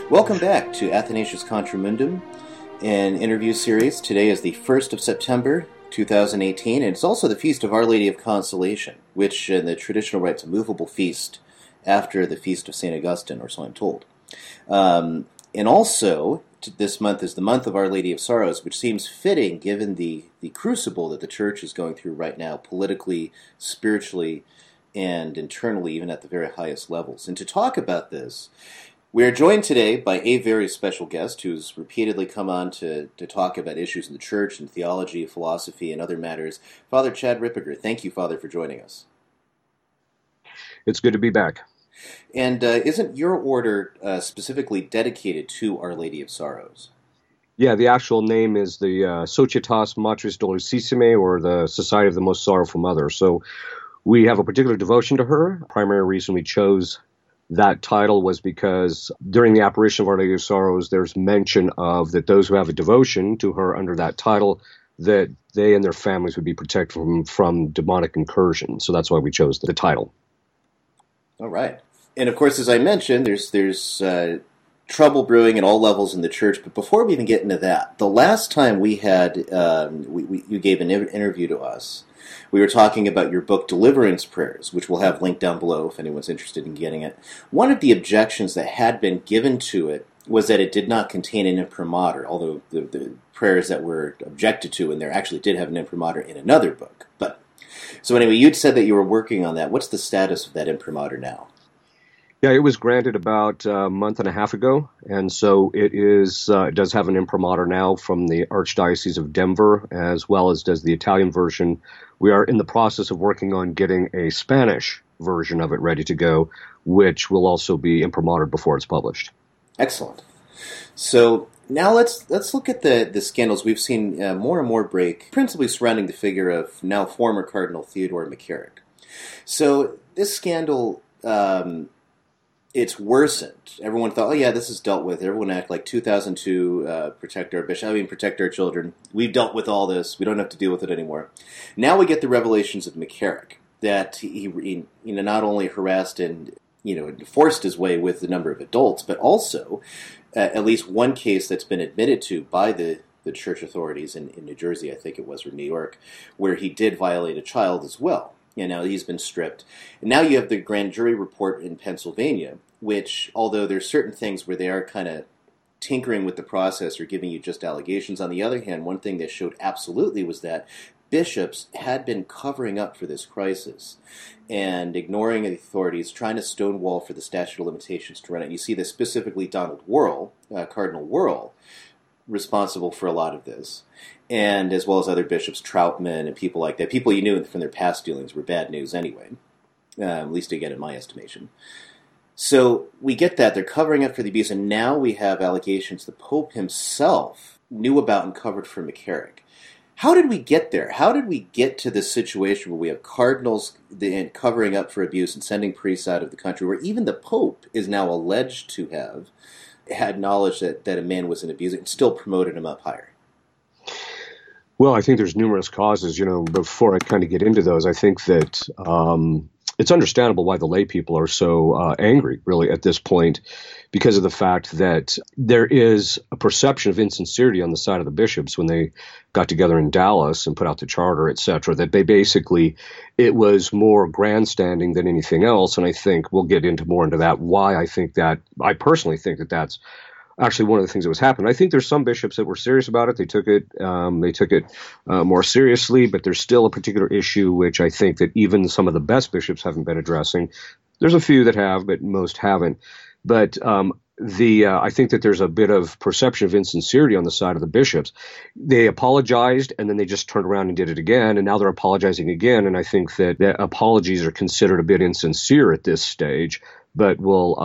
Welcome back to Athanasius Contra Mundum, an interview series. Today is the 1st of September, 2018, and it's also the Feast of Our Lady of Consolation, which in the traditional rites, a movable feast after the Feast of St. Augustine, or so I'm told. And also, this month is the month of Our Lady of Sorrows, which seems fitting given the crucible that the Church is going through right now, politically, spiritually, and internally, even at the very highest levels. And to talk about this, we are joined today by a very special guest who's repeatedly come on to talk about issues in the Church and theology, philosophy, and other matters. Father Chad Ripperger. Thank you, Father, for joining us. It's good to be back. And isn't your order specifically dedicated to Our Lady of Sorrows? Yeah, the actual name is the Societas Matris Dolorissime, or the Society of the Most Sorrowful Mother. So we have a particular devotion to her. The primary reason we chose that title was because during the apparition of Our Lady of Sorrows, there's mention of that those who have a devotion to her under that title, that they and their families would be protected from demonic incursion. So that's why we chose the title. All right. And of course, as I mentioned, there's trouble brewing at all levels in the Church. But before we even get into that, the last time we had, you gave an interview to us, we were talking about your book, Deliverance Prayers, which we'll have linked down below if anyone's interested in getting it. One of the objections that had been given to it was that it did not contain an imprimatur, although the prayers that were objected to in there actually did have an imprimatur in another book. But so anyway, you'd said that you were working on that. What's the status of that imprimatur now? Yeah, it was granted about a month and a half ago, and so it does have an imprimatur now from the Archdiocese of Denver, as well as does the Italian version. We are in the process of working on getting a Spanish version of it ready to go, which will also be imprimatur before it's published. Excellent. So now let's look at the scandals we've seen more and more break, principally surrounding the figure of now former Cardinal Theodore McCarrick. So this scandal, it's worsened. Everyone thought, oh yeah, this is dealt with. Everyone acted like 2002, protect our bishop, protect our children. We've dealt with all this. We don't have to deal with it anymore. Now we get the revelations of McCarrick, that he not only harassed and forced his way with the number of adults, but also at least one case that's been admitted to by the church authorities in New Jersey, I think it was, or New York, where he did violate a child as well. And now he's been stripped. And now you have the grand jury report in Pennsylvania, which, although there's certain things where they are kind of tinkering with the process or giving you just allegations, on the other hand, one thing they showed absolutely was that bishops had been covering up for this crisis and ignoring the authorities, trying to stonewall for the statute of limitations to run it. And you see this specifically Donald Wuerl, Cardinal Wuerl, responsible for a lot of this, and as well as other bishops, Troutman and people like that. People you knew from their past dealings were bad news anyway, at least again in my estimation. So we get that. They're covering up for the abuse, and now we have allegations the Pope himself knew about and covered for McCarrick. How did we get there? How did we get to this situation where we have cardinals covering up for abuse and sending priests out of the country, where even the Pope is now alleged to have had knowledge that a man was an abuser and still promoted him up higher? Well, I think there's numerous causes. Before I kind of get into those, I think that it's understandable why the lay people are so angry, really, at this point, because of the fact that there is a perception of insincerity on the side of the bishops when they got together in Dallas and put out the charter, et cetera, that they basically, it was more grandstanding than anything else. And I think we'll get more into that, why I personally think that that's actually one of the things that was happening. I think there's some bishops that were serious about it. They took it more seriously, but there's still a particular issue which I think that even some of the best bishops haven't been addressing. There's a few that have, but most haven't. But I think that there's a bit of perception of insincerity on the side of the bishops. They apologized, and then they just turned around and did it again, and now they're apologizing again. And I think that apologies are considered a bit insincere at this stage. But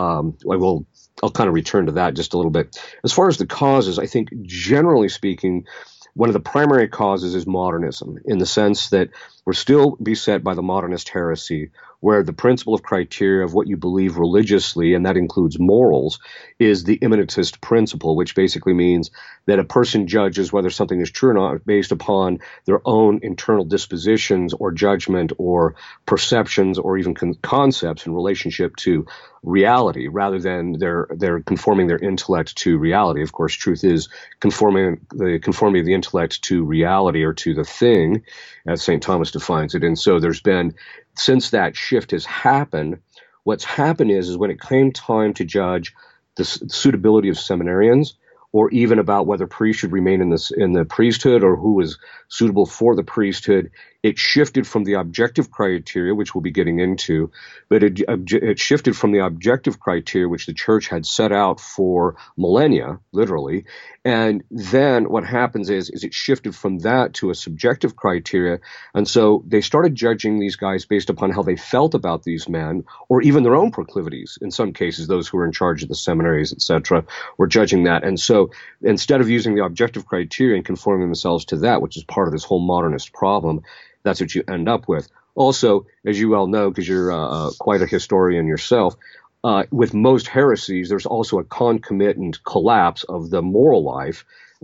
I'll kind of return to that just a little bit. As far as the causes, I think generally speaking, one of the primary causes is modernism, in the sense that We're still beset by the modernist heresy, where the principle of criteria of what you believe religiously, and that includes morals, is the immanentist principle, which basically means that a person judges whether something is true or not based upon their own internal dispositions or judgment or perceptions or even concepts in relationship to reality, rather than they're conforming their intellect to reality. Of course, truth is conforming the conformity of the intellect to reality or to the thing, as St. Thomas defines it. And so there's been, since that shift has happened, what's happened is when it came time to judge the suitability of seminarians, or even about whether priests should remain in the priesthood or who was suitable for the priesthood, it shifted from the objective criteria, which we'll be getting into, but it shifted from the objective criteria which the church had set out for millennia, literally. And then what happens is it shifted from that to a subjective criteria. And so they started judging these guys based upon how they felt about these men, or even their own proclivities. In some cases, those who were in charge of the seminaries, etc., were judging that. And so instead of using the objective criteria and conforming themselves to that, which is part of this whole modernist problem, that's what you end up with. Also, as you well know, because you're quite a historian yourself, with most heresies, there's also a concomitant collapse of the moral life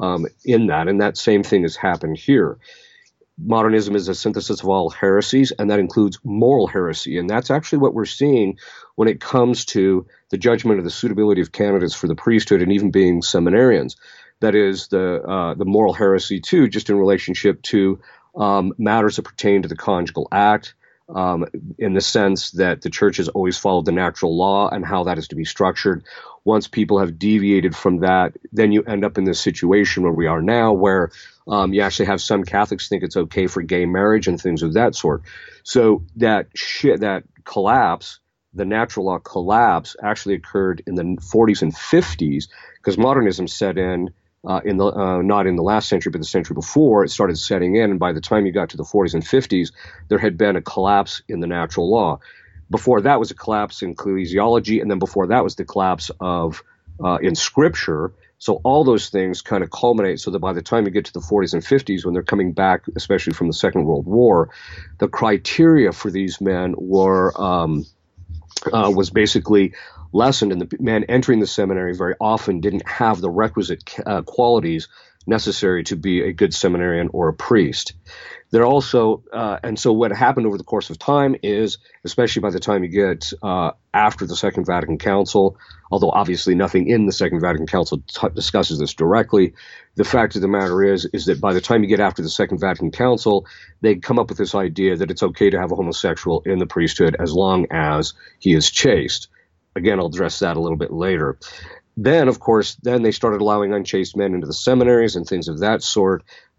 in that, and that same thing has happened here. Modernism is a synthesis of all heresies, and that includes moral heresy, and that's actually what we're seeing when it comes to the judgment of the suitability of candidates for the priesthood and even being seminarians. That is the moral heresy, too, just in relationship to matters that pertain to the conjugal act, in the sense that the church has always followed the natural law and how that is to be structured. Once people have deviated from that, then you end up in this situation where we are now, where you actually have some Catholics think it's okay for gay marriage and things of that sort. So that collapse, the natural law collapse, actually occurred in the 40s and 50s, because modernism set in not in the last century, but the century before. It started setting in, and by the time you got to the 40s and 50s, there had been a collapse in the natural law. Before that was a collapse in ecclesiology, and then before that was the collapse of in Scripture. So all those things kind of culminate, so that by the time you get to the 40s and 50s, when they're coming back, especially from the Second World War, the criteria for these men was basically lessened, and the man entering the seminary very often didn't have the requisite qualities necessary to be a good seminarian or a priest. There also, and so what happened over the course of time is, especially by the time you get after the Second Vatican Council, although obviously nothing in the Second Vatican Council discusses this directly, the fact of the matter is that by the time you get after the Second Vatican Council, they come up with this idea that it's okay to have a homosexual in the priesthood as long as he is chaste. Again, I'll address that a little bit later. Then, of course, then they started allowing unchaste men into the seminaries and things of that sort.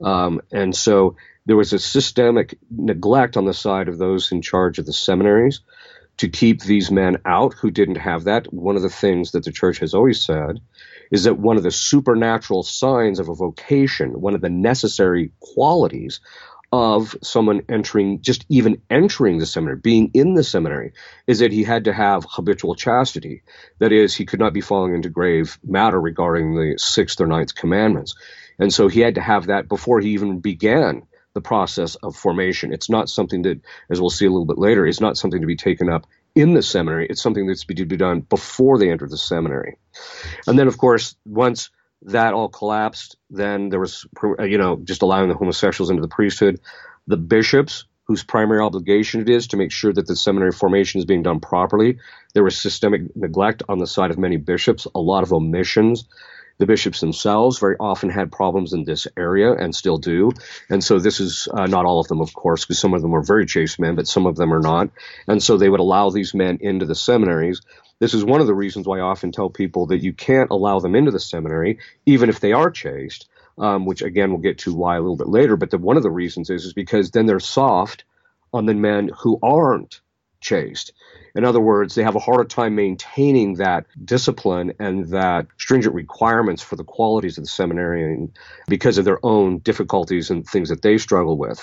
And so there was a systemic neglect on the side of those in charge of the seminaries to keep these men out who didn't have that. One of the things that the church has always said is that one of the supernatural signs of a vocation, one of the necessary qualities of someone just even entering the seminary, being in the seminary, is that he had to have habitual chastity. That is, he could not be falling into grave matter regarding the 6th or 9th commandments. And so he had to have that before he even began the process of formation. It's not something that, as we'll see a little bit later, is not something to be taken up in the seminary. It's something that's to be done before they enter the seminary. And then, of course, once that all collapsed, then there was, just allowing the homosexuals into the priesthood. The bishops, whose primary obligation it is to make sure that the seminary formation is being done properly, there was systemic neglect on the side of many bishops, a lot of omissions. The bishops themselves very often had problems in this area and still do. And so this is not all of them, of course, because some of them were very chaste men, but some of them are not. And so they would allow these men into the seminaries. This is one of the reasons why I often tell people that you can't allow them into the seminary, even if they are chaste, which, again, we'll get to why a little bit later. But one of the reasons is because then they're soft on the men who aren't chaste. In other words, they have a harder time maintaining that discipline and that stringent requirements for the qualities of the seminarian because of their own difficulties and things that they struggle with.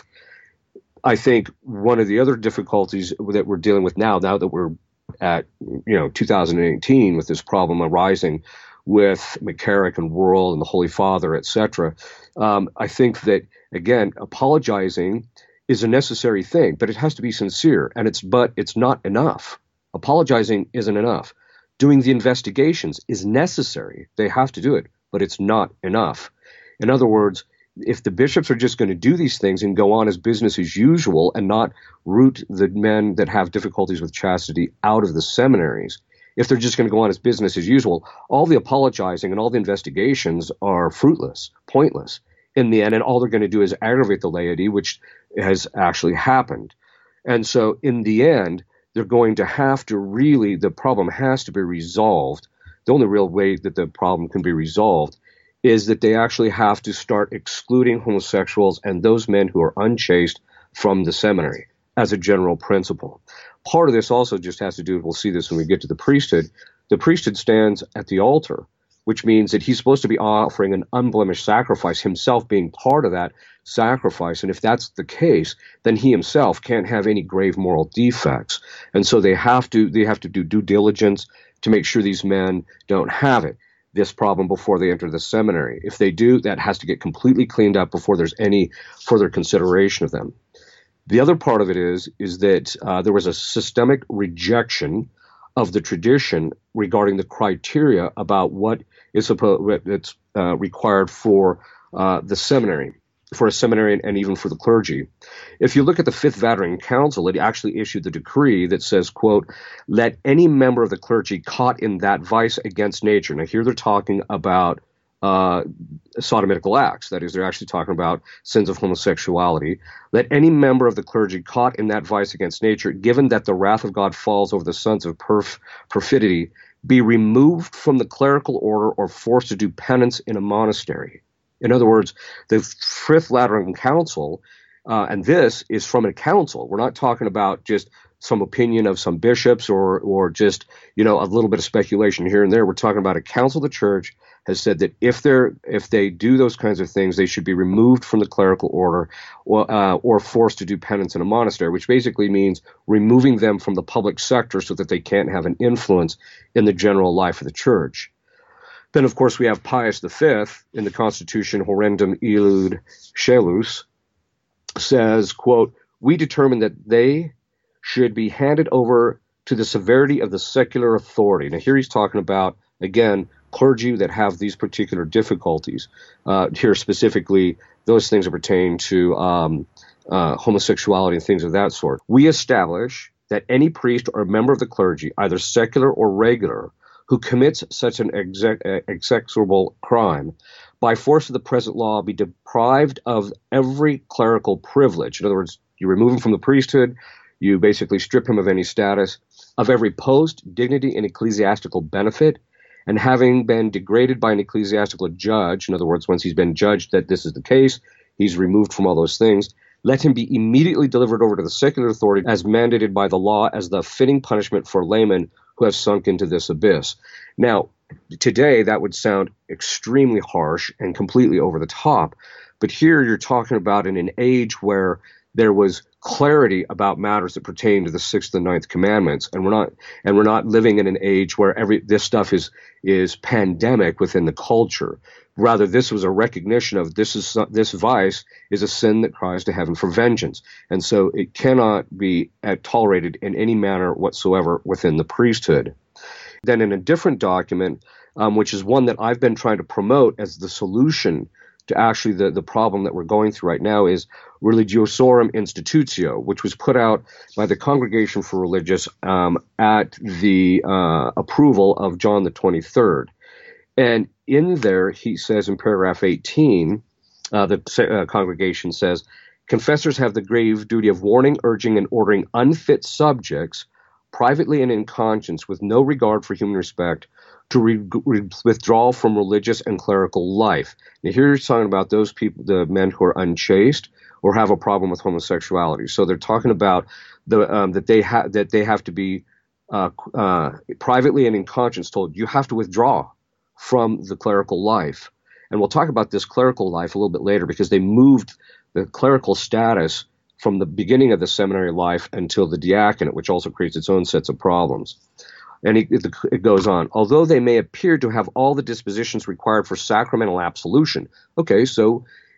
I think one of the other difficulties that we're dealing with now that we're at 2018 with this problem arising with McCarrick and Worrell and the Holy Father, etc. I think that, again, apologizing is a necessary thing, but it has to be sincere, and it's not enough. Apologizing isn't enough. Doing the investigations is necessary. They have to do it, but it's not enough. In other words, if the bishops are just going to do these things and go on as business as usual and not root the men that have difficulties with chastity out of the seminaries, if they're just going to go on as business as usual, all the apologizing and all the investigations are fruitless, pointless in the end, and all they're going to do is aggravate the laity, which has actually happened. And so in the end, they're going to have to really, the problem has to be resolved. The only real way that the problem can be resolved is that they actually have to start excluding homosexuals and those men who are unchaste from the seminary as a general principle. Part of this also just has to do, we'll see this when we get to the priesthood. The priesthood stands at the altar, which means that he's supposed to be offering an unblemished sacrifice, himself being part of that sacrifice. And if that's the case, then he himself can't have any grave moral defects. And so they have to do due diligence to make sure these men don't have this problem before they enter the seminary. If they do, that has to get completely cleaned up before there's any further consideration of them. The other part of it is that there was a systemic rejection of the tradition regarding the criteria about what is required for the seminary, for a seminarian and even for the clergy. If you look at the Fifth Vatican Council, it actually issued the decree that says, quote, let any member of the clergy caught in that vice against nature. Now here they're talking about sodomitical acts. That is, they're actually talking about sins of homosexuality. Let any member of the clergy caught in that vice against nature, given that the wrath of God falls over the sons of perfidy, be removed from the clerical order or forced to do penance in a monastery. In other words, the Fifth Lateran Council, and this is from a council. We're not talking about just some opinion of some bishops or just, a little bit of speculation here and there. We're talking about a council of the church has said that if they do those kinds of things, they should be removed from the clerical order or forced to do penance in a monastery, which basically means removing them from the public sector so that they can't have an influence in the general life of the church. Then, of course, we have Pius V in the Constitution Horrendum Illud Scelus says, quote, we determine that they should be handed over to the severity of the secular authority. Now, here he's talking about, again, clergy that have these particular difficulties. Here specifically, those things that pertain to homosexuality and things of that sort. We establish that any priest or member of the clergy, either secular or regular, who commits such an execrable crime, by force of the present law, be deprived of every clerical privilege. In other words, you remove him from the priesthood, you basically strip him of any status, of every post, dignity, and ecclesiastical benefit, and having been degraded by an ecclesiastical judge, in other words, once he's been judged that this is the case, he's removed from all those things, let him be immediately delivered over to the secular authority as mandated by the law as the fitting punishment for laymen who have sunk into this abyss. Now, today that would sound extremely harsh and completely over the top, but here you're talking about in an age where there was clarity about matters that pertain to the Sixth and Ninth Commandments, and we're not living in an age where this stuff is pandemic within the culture. Rather, this was a recognition of this vice is a sin that cries to heaven for vengeance, and so it cannot be tolerated in any manner whatsoever within the priesthood. Then, in a different document, which is one that I've been trying to promote as the solution to actually the problem that we're going through right now, is Religiosorum Institutio, which was put out by the Congregation for Religious at the approval of John the 23rd. And in there, he says in paragraph 18, the congregation says, confessors have the grave duty of warning, urging, and ordering unfit subjects, privately and in conscience, with no regard for human respect, to withdraw from religious and clerical life. Now, here you're talking about those people, the men who are unchaste or have a problem with homosexuality. So they're talking about that they have to be privately and in conscience told, you have to withdraw from the clerical life. And we'll talk about this clerical life a little bit later, because they moved the clerical status from the beginning of the seminary life until the diaconate, which also creates its own sets of problems. And it goes on. Although they may appear to have all the dispositions required for sacramental absolution. Okay, so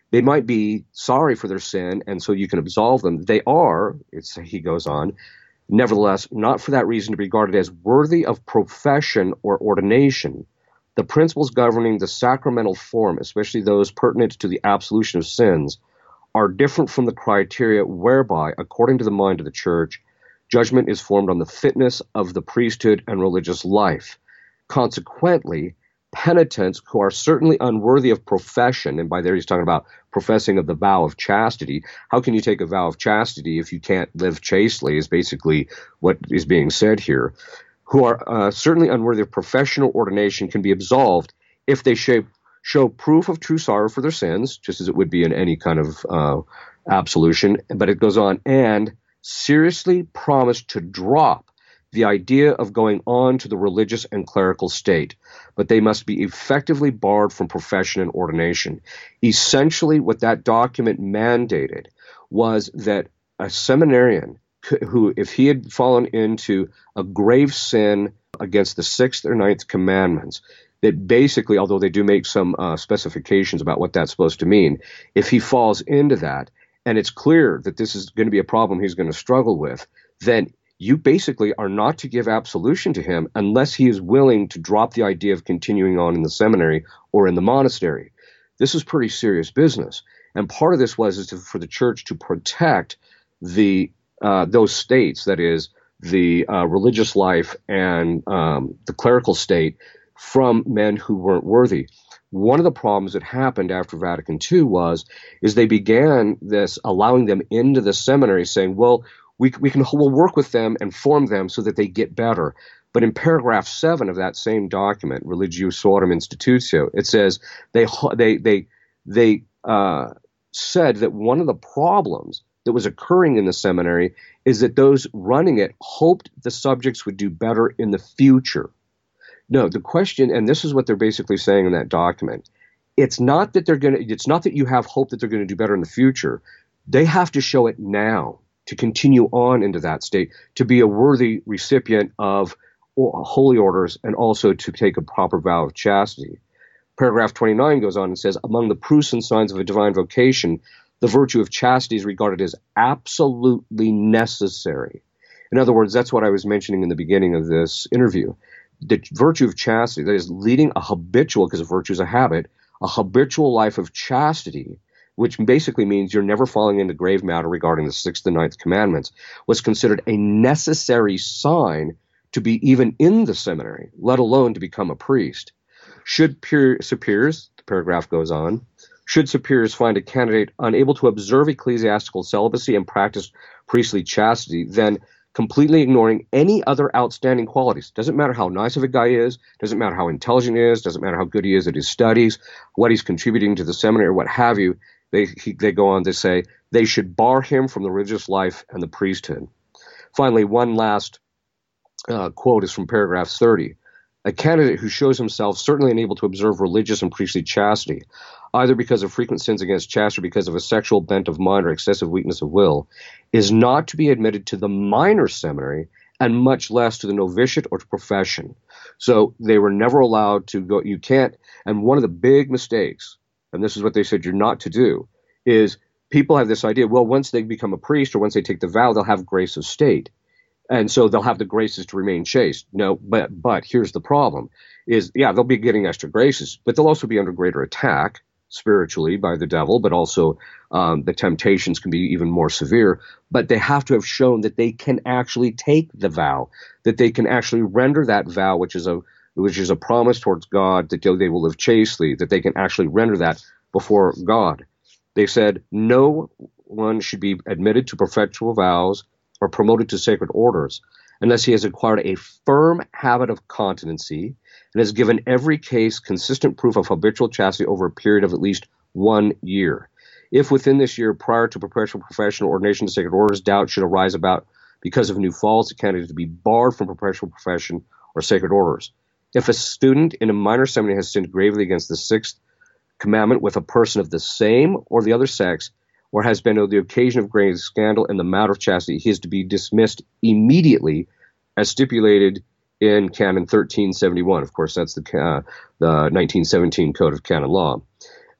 They might be sorry for their sin, and so you can absolve them. They are, he goes on, nevertheless, not for that reason to be regarded as worthy of profession or ordination. The principles governing the sacramental form, especially those pertinent to the absolution of sins, are different from the criteria whereby, according to the mind of the Church, judgment is formed on the fitness of the priesthood and religious life. Consequently, penitents who are certainly unworthy of profession, and by there he's talking about professing of the vow of chastity. How can you take a vow of chastity if you can't live chastely, is basically what is being said here. Who are certainly unworthy of professional ordination can be absolved if they show proof of true sorrow for their sins, just as it would be in any kind of absolution. But it goes on, and seriously promise to drop the idea of going on to the religious and clerical state, but they must be effectively barred from profession and ordination. Essentially, what that document mandated was that a seminarian who, if he had fallen into a grave sin against the sixth or ninth commandments, that basically, although they do make some specifications about what that's supposed to mean, if he falls into that, and it's clear that this is going to be a problem he's going to struggle with, then you basically are not to give absolution to him unless he is willing to drop the idea of continuing on in the seminary or in the monastery. This is pretty serious business. And part of this for the Church to protect those states, that is, the religious life and the clerical state, from men who weren't worthy. One of the problems that happened after Vatican II is they began this, allowing them into the seminary, saying, well, we'll work with them and form them so that they get better. But in paragraph 7 of that same document, Religiosorum Institutio, it says they said that one of the problems that was occurring in the seminary is that those running it hoped the subjects would do better in the future. No, the question, and this is what they're basically saying in that document, it's not that you have hope that they're going to do better in the future. They have to show it now to continue on into that state, to be a worthy recipient of holy orders, and also to take a proper vow of chastity. Paragraph 29 goes on and says, among the proofs and signs of a divine vocation, the virtue of chastity is regarded as absolutely necessary. In other words, that's what I was mentioning in the beginning of this interview. The virtue of chastity, that is leading a habitual, because a virtue is a habit, a habitual life of chastity, which basically means you're never falling into grave matter regarding the sixth and ninth commandments, was considered a necessary sign to be even in the seminary, let alone to become a priest. Should superiors, the paragraph goes on, should superiors find a candidate unable to observe ecclesiastical celibacy and practice priestly chastity, then completely ignoring any other outstanding qualities. Doesn't matter how nice of a guy is, doesn't matter how intelligent he is, doesn't matter how good he is at his studies, what he's contributing to the seminary, or what have you. They go on to say they should bar him from the religious life and the priesthood. Finally, one last quote is from paragraph 30. A candidate who shows himself certainly unable to observe religious and priestly chastity, either because of frequent sins against chastity or because of a sexual bent of mind or excessive weakness of will, is not to be admitted to the minor seminary, and much less to the novitiate or to profession. So they were never allowed to go. You can't. And one of the big mistakes, and this is what they said you're not to do, is people have this idea, well, once they become a priest or once they take the vow, they'll have grace of state. And so they'll have the graces to remain chaste. No, but here's the problem is, yeah, they'll be getting extra graces, but they'll also be under greater attack spiritually by the devil, but also the temptations can be even more severe. But they have to have shown that they can actually take the vow, that they can actually render that vow, which is a promise towards God that they will live chastely, that they can actually render that before God. They said no one should be admitted to perpetual vows or promoted to sacred orders unless he has acquired a firm habit of continency and has given every case consistent proof of habitual chastity over a period of at least 1 year. If within this year, prior to perpetual professional ordination to sacred orders, doubt should arise about because of new faults, the candidate to be barred from perpetual profession or sacred orders. If a student in a minor seminary has sinned gravely against the sixth commandment with a person of the same or the other sex, or has been the occasion of grave scandal in the matter of chastity, he is to be dismissed immediately, as stipulated in Canon 1371. Of course, that's the 1917 Code of Canon Law.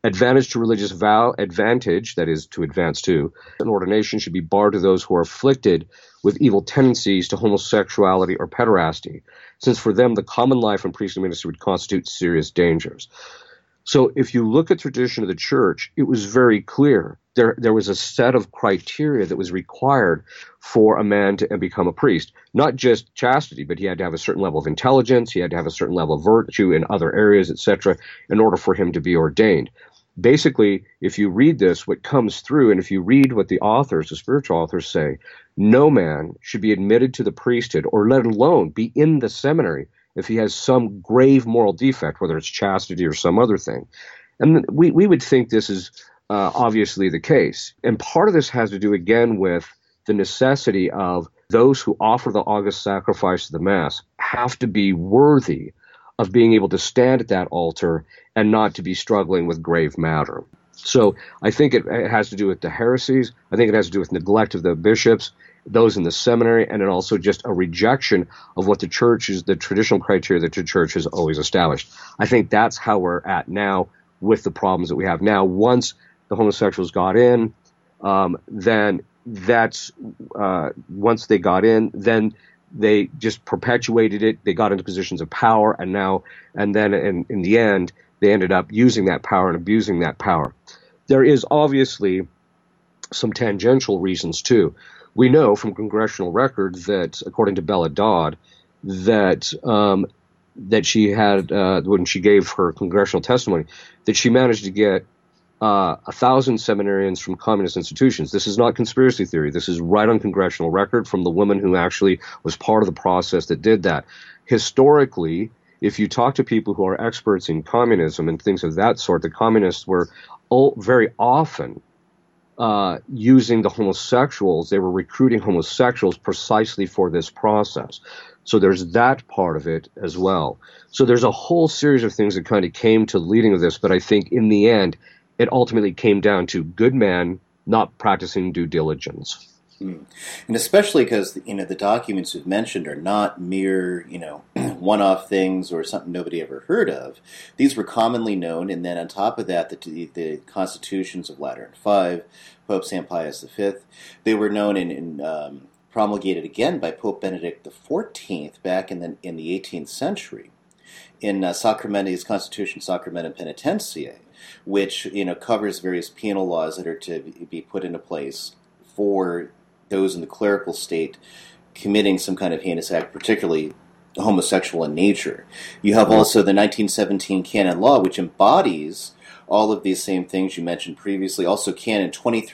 Advantage to religious vow, advantage, that is to advance to, an ordination should be barred to those who are afflicted with evil tendencies to homosexuality or pederasty, since for them the common life and priestly ministry would constitute serious dangers. So if you look at tradition of the church, it was very clear. There was a set of criteria that was required for a man to become a priest. Not just chastity, but he had to have a certain level of intelligence, he had to have a certain level of virtue in other areas, etc., in order for him to be ordained. Basically, if you read this, what comes through, and if you read what the authors, the spiritual authors say, no man should be admitted to the priesthood, or let alone be in the seminary, if he has some grave moral defect, whether it's chastity or some other thing. And we would think this is obviously the case. And part of this has to do, again, with the necessity of those who offer the august sacrifice of the Mass have to be worthy of being able to stand at that altar and not to be struggling with grave matter. So I think it has to do with the heresies. I think it has to do with neglect of the bishops, those in the seminary, and then also just a rejection of what the church is, the traditional criteria that the church has always established. I think that's how we're at now with the problems that we have now. Once the homosexuals got in, then that's once they got in, then they just perpetuated it. They got into positions of power, and then in the end, they ended up using that power and abusing that power. There is obviously some tangential reasons too. We know from congressional records that, according to Bella Dodd, that she had, when she gave her congressional testimony, that she managed to get 1,000 seminarians from communist institutions. This is not conspiracy theory. This is right on congressional record from the woman who actually was part of the process that did that. Historically, if you talk to people who are experts in communism and things of that sort, the communists were very often using the homosexuals. They were recruiting homosexuals precisely for this process. So there's that part of it as well. So there's a whole series of things that kind of came to the leading of this, but I think in the end, it ultimately came down to good men not practicing due diligence. And especially because, the documents you've mentioned are not mere, one-off things or something nobody ever heard of. These were commonly known, and then on top of that, the constitutions of Lateran V, Pope St. Pius V, they were known and promulgated again by Pope Benedict XIV back in the 18th century in Sacramentis Constitution Sacramentum Penitentiae, which covers various penal laws that are to be put into place for those in the clerical state committing some kind of heinous act, particularly homosexual in nature. You have also the 1917 canon law, which embodies all of these same things you mentioned previously. Also, Canon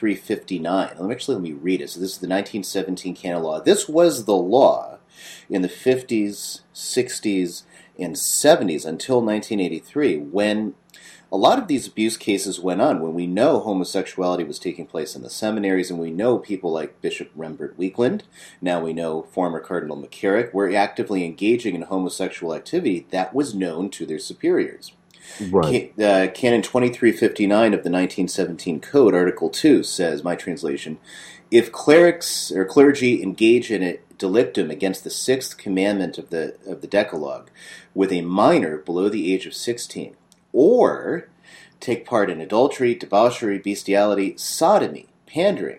2359. Let me read it. So this is the 1917 canon law. This was the law in the 50s, 60s, and 70s until 1983, when a lot of these abuse cases went on, when we know homosexuality was taking place in the seminaries, and we know people like Bishop Rembert Weekland, now we know former Cardinal McCarrick, were actively engaging in homosexual activity that was known to their superiors. Right. Canon 2359 of the 1917 Code, Article 2, says, my translation, if clerics or clergy engage in a delictum against the sixth commandment of the Decalogue with a minor below the age of 16, or take part in adultery, debauchery, bestiality, sodomy, pandering,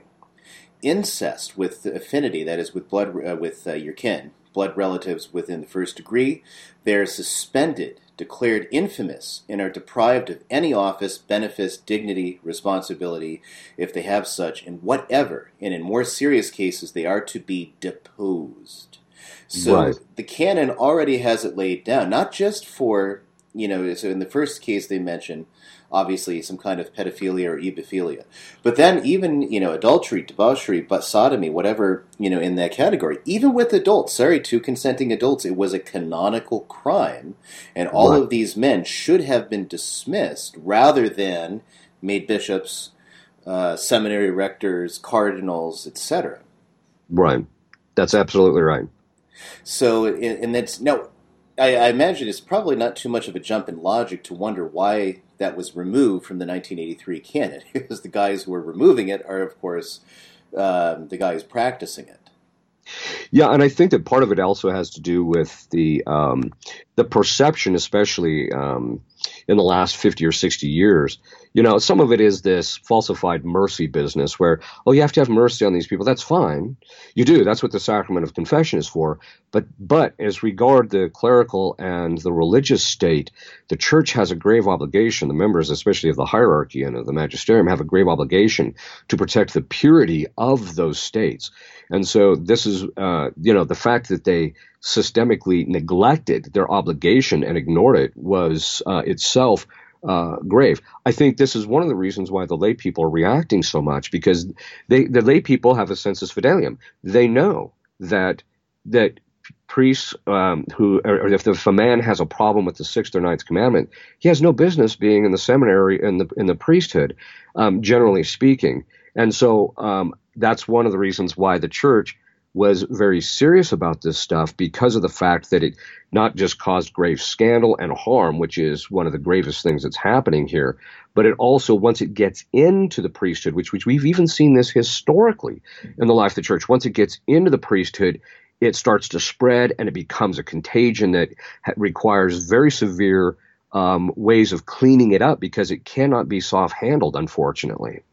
incest with affinity, that is with blood with your kin, blood relatives within the first degree, they are suspended, declared infamous, and are deprived of any office, benefice, dignity, responsibility, if they have such, in whatever, and in more serious cases, they are to be deposed. So right. The canon already has it laid down, not just for, so in the first case they mention, obviously, some kind of pedophilia or ebophilia. But then even, adultery, debauchery, but sodomy, whatever, in that category, even with adults, two consenting adults, it was a canonical crime. And all right. of these men should have been dismissed rather than made bishops, seminary rectors, cardinals, etc. Right. That's absolutely right. So, and that's, now, I imagine it's probably not too much of a jump in logic to wonder why that was removed from the 1983 canon, because the guys who are removing it are, of course, the guys practicing it. Yeah, and I think that part of it also has to do with the perception, especially in the last 50 or 60 years. Some of it is this falsified mercy business where, oh, you have to have mercy on these people. That's fine. You do. That's what the sacrament of confession is for. But as regard the clerical and the religious state, the church has a grave obligation. The members, especially of the hierarchy and of the magisterium, have a grave obligation to protect the purity of those states. And so this is, the fact that they systemically neglected their obligation and ignored it was itself grave. I think this is one of the reasons why the lay people are reacting so much, because the lay people have a sensus fidelium. They know that priests or if a man has a problem with the sixth or ninth commandment, he has no business being in the seminary in the priesthood, generally speaking. And so that's one of the reasons why the church was very serious about this stuff, because of the fact that it not just caused grave scandal and harm, which is one of the gravest things that's happening here, but it also, once it gets into the priesthood, which we've even seen this historically in the life of the church, once it gets into the priesthood, it starts to spread and it becomes a contagion that requires very severe ways of cleaning it up, because it cannot be soft-handled, unfortunately.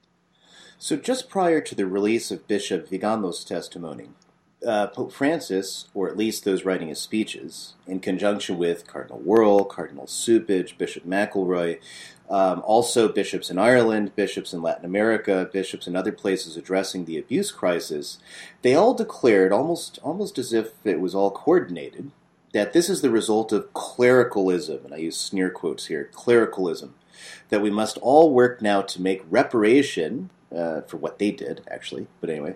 So just prior to the release of Bishop Vigano's testimony, Pope Francis, or at least those writing his speeches, in conjunction with Cardinal Wuerl, Cardinal Cupich, Bishop McElroy, also bishops in Ireland, bishops in Latin America, bishops in other places addressing the abuse crisis, they all declared, almost as if it was all coordinated, that this is the result of clericalism, and I use sneer quotes here, clericalism, that we must all work now to make reparation for what they did, actually. But anyway,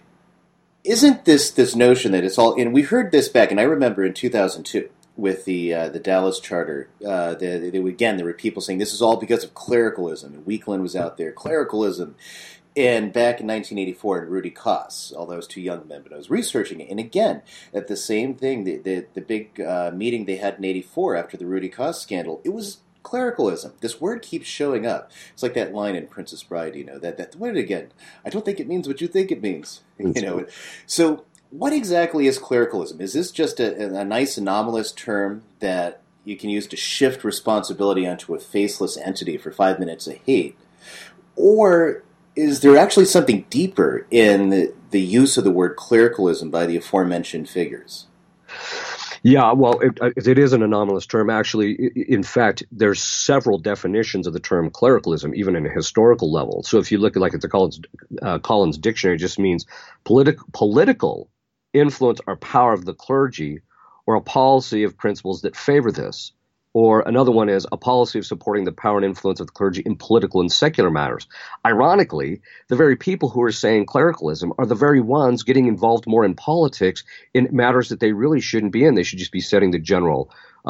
isn't this notion that it's all, and we heard this back, and I remember in 2002 with the Dallas Charter, there were people saying this is all because of clericalism, and Weekland was out there, clericalism. And back in 1984 in Rudy Koss, although I was too young then, but I was researching it. And again, at the same thing, the big meeting they had in 84 after the Rudy Koss scandal, it was clericalism. This word keeps showing up. It's like that line in Princess Bride, that what again? I don't think it means what you think it means. So what exactly is clericalism? Is this just a nice anomalous term that you can use to shift responsibility onto a faceless entity for 5 minutes of hate? Or is there actually something deeper in the use of the word clericalism by the aforementioned figures? Yeah, well, it is an anomalous term. Actually, in fact, there's several definitions of the term clericalism, even in a historical level. So if you look at the Collins Dictionary, it just means political influence or power of the clergy, or a policy of principles that favor this. Or another one is a policy of supporting the power and influence of the clergy in political and secular matters. Ironically, the very people who are saying clericalism are the very ones getting involved more in politics in matters that they really shouldn't be in. They should just be setting the general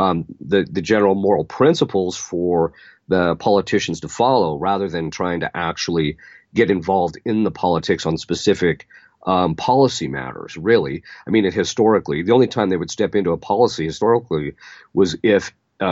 general moral principles for the politicians to follow, rather than trying to actually get involved in the politics on specific policy matters, really. I mean, historically, the only time they would step into a policy historically was if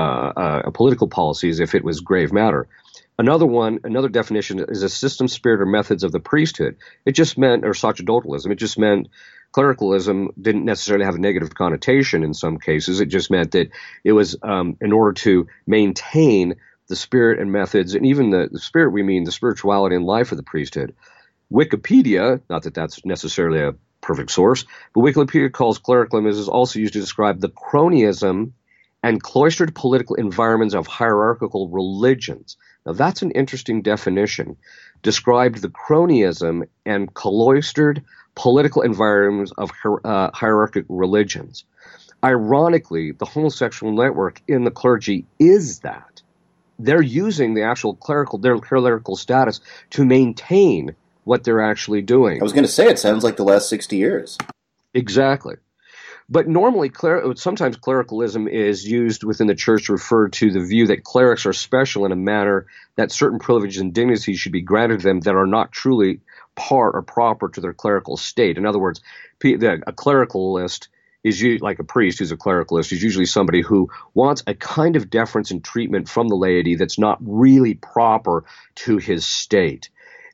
a political policy, as if it was grave matter. Another definition is a system, spirit, or methods of the priesthood. It just meant, or sacerdotalism, it just meant clericalism didn't necessarily have a negative connotation in some cases. It just meant that it was in order to maintain the spirit and methods, and even the spirit, we mean the spirituality and life of the priesthood. Wikipedia, not that that's necessarily a perfect source, but Wikipedia calls clericalism is also used to describe the cronyism and cloistered political environments of hierarchical religions. Now, that's an interesting definition. Described the cronyism and cloistered political environments of hierarchical religions. Ironically, the homosexual network in the clergy is that. They're using the actual their clerical status to maintain what they're actually doing. I was going to say, it sounds like the last 60 years. Exactly. But normally, sometimes clericalism is used within the church to refer to the view that clerics are special in a manner that certain privileges and dignities should be granted them that are not truly part or proper to their clerical state. In other words, a clericalist is like a priest who's a clericalist is usually somebody who wants a kind of deference and treatment from the laity that's not really proper to his state.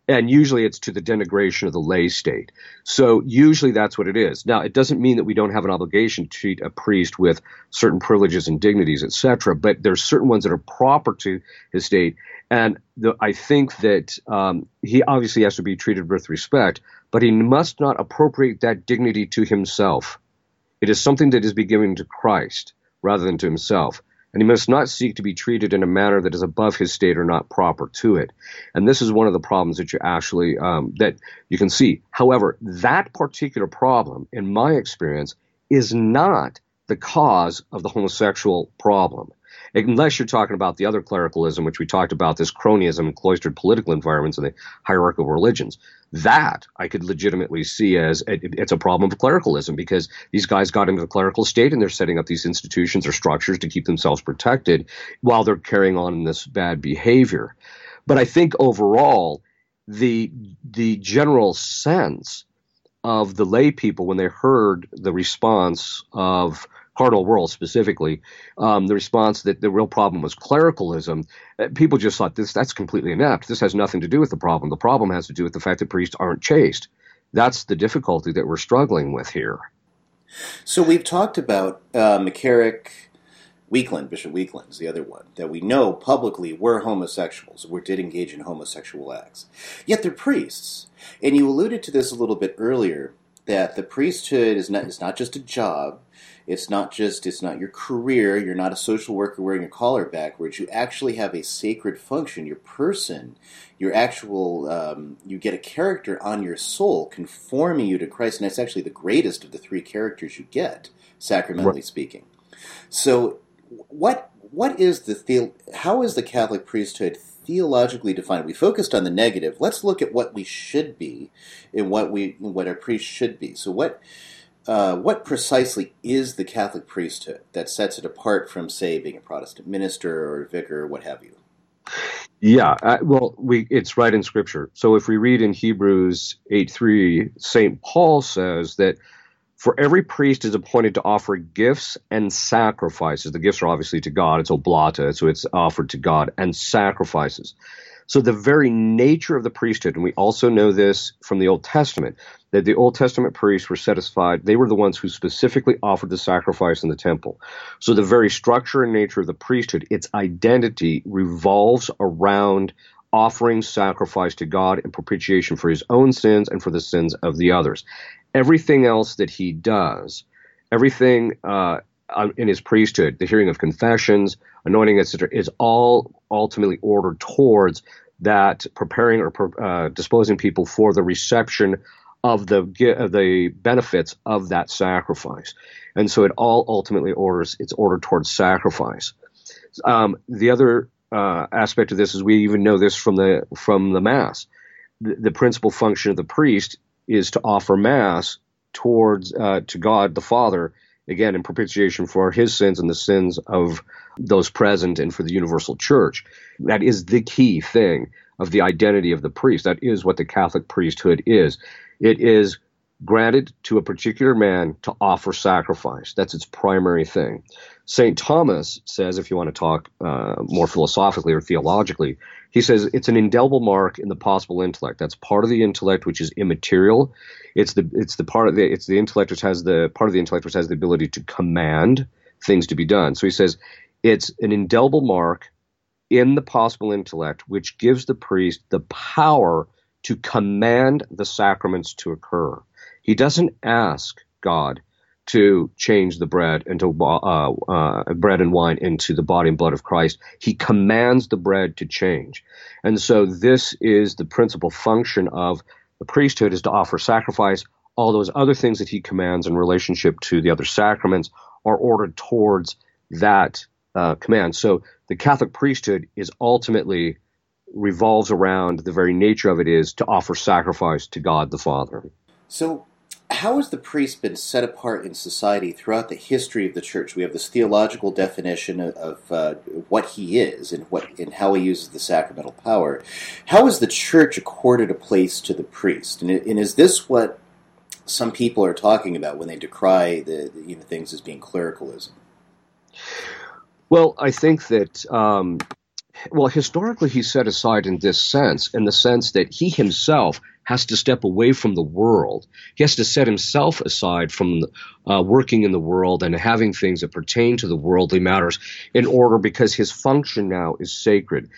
And usually it's to the denigration of the lay state. So usually that's what it is. Now, it doesn't mean that we don't have an obligation to treat a priest with certain privileges and dignities, etc., but there's certain ones that are proper to his state. And I think that he obviously has to be treated with respect, but he must not appropriate that dignity to himself. It is something that is be given to Christ rather than to himself. And he must not seek to be treated in a manner that is above his state or not proper to it. And this is one of the problems that you actually, that you can see. However, that particular problem, in my experience, is not the cause of the homosexual problem. Unless you're talking about the other clericalism, which we talked about, this cronyism in cloistered political environments and the hierarchical religions. That I could legitimately see as it's a problem of clericalism, because these guys got into the clerical state and they're setting up these institutions or structures to keep themselves protected while they're carrying on in this bad behavior. But I think overall, the general sense of the lay people when they heard the response of Cardinal Wuerl specifically, the response that the real problem was clericalism, people just thought that's completely inept. This has nothing to do with the problem. The problem has to do with the fact that priests aren't chaste. That's the difficulty that we're struggling with here. So we've talked about McCarrick, Weakland, Bishop Weakland's the other one, that we know publicly were homosexuals, or did engage in homosexual acts. Yet they're priests. And you alluded to this a little bit earlier, that the priesthood is not just a job. It's not your career. You're not a social worker wearing your collar backwards. You actually have a sacred function. Your person, your actual, you get a character on your soul conforming you to Christ. And that's actually the greatest of the three characters you get, sacramentally speaking. So what is how is the Catholic priesthood theologically defined? We focused on the negative. Let's look at what we should be and what our priests should be. So what precisely is the Catholic priesthood that sets it apart from, say, being a Protestant minister or vicar or what have you? Yeah, it's right in Scripture. So if we read in Hebrews 8:3, St. Paul says that for every priest is appointed to offer gifts and sacrifices. The gifts are obviously to God. It's oblata, so it's offered to God, and sacrifices. So the very nature of the priesthood, and we also know this from the Old Testament, that the Old Testament priests were satisfied. They were the ones who specifically offered the sacrifice in the temple. So the very structure and nature of the priesthood, its identity revolves around offering sacrifice to God in propitiation for his own sins and for the sins of the others. Everything else that he does, everything in his priesthood, the hearing of confessions, anointing, etc., is all ultimately ordered towards that preparing or disposing people for the reception of the benefits of that sacrifice. And so it all ultimately it's ordered towards sacrifice. The other aspect of this is we even know this from the Mass. The principal function of the priest is to offer Mass towards to God the Father, again in propitiation for his sins and the sins of those present and for the universal church. That is the key thing of the identity of the priest. That is what the Catholic priesthood is. It is granted to a particular man to offer sacrifice. That's its primary thing. St. Thomas says, if you want to talk more philosophically or theologically, he says it's an indelible mark in the possible intellect. That's part of the intellect which is immaterial. It's the intellect which has the part of the intellect which has the ability to command things to be done. So he says it's an indelible mark in the possible intellect which gives the priest the power to command the sacraments to occur. He doesn't ask God to change the bread into bread and wine into the body and blood of Christ. He commands the bread to change. And so this is the principal function of the priesthood, is to offer sacrifice. All those other things that he commands in relationship to the other sacraments are ordered towards that command. So the Catholic priesthood is ultimately revolves around the very nature of it is to offer sacrifice to God the Father. So how has the priest been set apart in society throughout the history of the Church? We have this theological definition of what he is and how he uses the sacramental power. How has the Church accorded a place to the priest? And is this what some people are talking about when they decry the things as being clericalism? Well, I think that Well, historically, he's set aside in this sense, in the sense that he himself has to step away from the world. He has to set himself aside from working in the world and having things that pertain to the worldly matters in order, because his function now is sacred.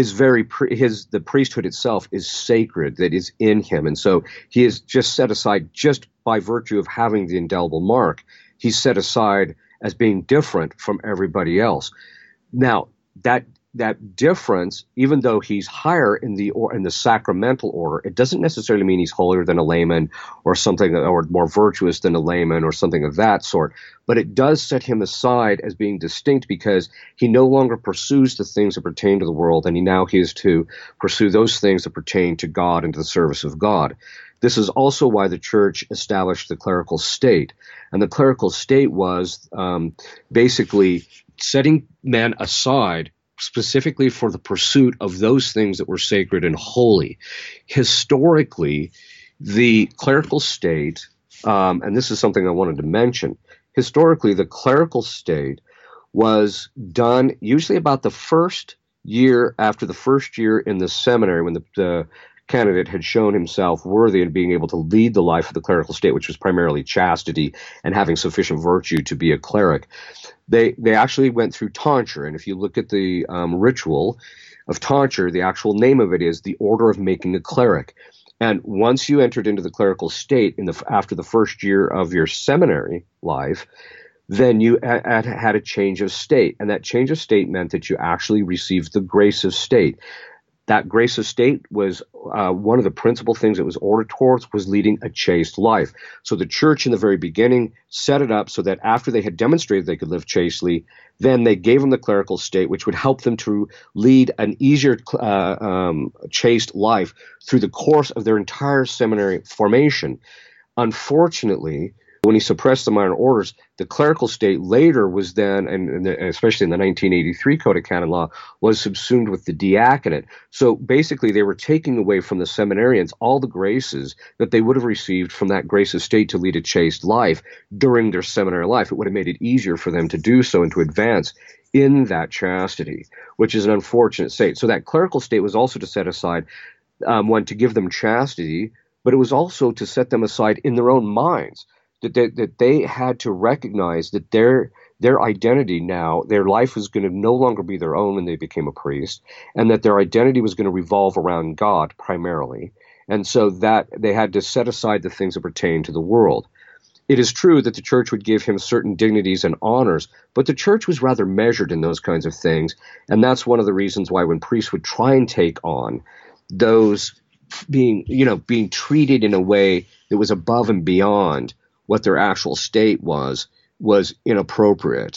The priesthood itself is sacred, that is in him. And so he is just set aside just by virtue of having the indelible mark. He's set aside as being different from everybody else. Now, that difference, even though he's higher in the sacramental order, it doesn't necessarily mean he's holier than a layman or something, or more virtuous than a layman or something of that sort. But it does set him aside as being distinct, because he no longer pursues the things that pertain to the world, and he is to pursue those things that pertain to God and to the service of God. This is also why the church established the clerical state. And the clerical state was basically setting men aside specifically for the pursuit of those things that were sacred and holy. Historically, the clerical state, and this is something I wanted to mention, historically, the clerical state was done usually about the first year after the first year in the seminary, when the candidate had shown himself worthy of being able to lead the life of the clerical state, which was primarily chastity and having sufficient virtue to be a cleric. They actually went through tonsure, and if you look at the ritual of tonsure, the actual name of it is the order of making a cleric. And once you entered into the clerical state after the first year of your seminary life, then you had a change of state, and that change of state meant that you actually received the grace of state. That grace of state was one of the principal things it was ordered towards, was leading a chaste life. So the church in the very beginning set it up so that after they had demonstrated they could live chastely, then they gave them the clerical state, which would help them to lead an easier chaste life through the course of their entire seminary formation. Unfortunately, when he suppressed the minor orders, the clerical state later was then, and especially in the 1983 Code of Canon Law, was subsumed with the diaconate. So basically, they were taking away from the seminarians all the graces that they would have received from that grace of state to lead a chaste life during their seminary life. It would have made it easier for them to do so and to advance in that chastity, which is an unfortunate state. So that clerical state was also to set aside, one, to give them chastity, but it was also to set them aside in their own minds. That they had to recognize that their identity now, their life was going to no longer be their own when they became a priest, and that their identity was going to revolve around God primarily. And so that they had to set aside the things that pertain to the world. It is true that the church would give him certain dignities and honors, but the church was rather measured in those kinds of things. And that's one of the reasons why when priests would try and take on those being treated in a way that was above and beyond what their actual state was inappropriate.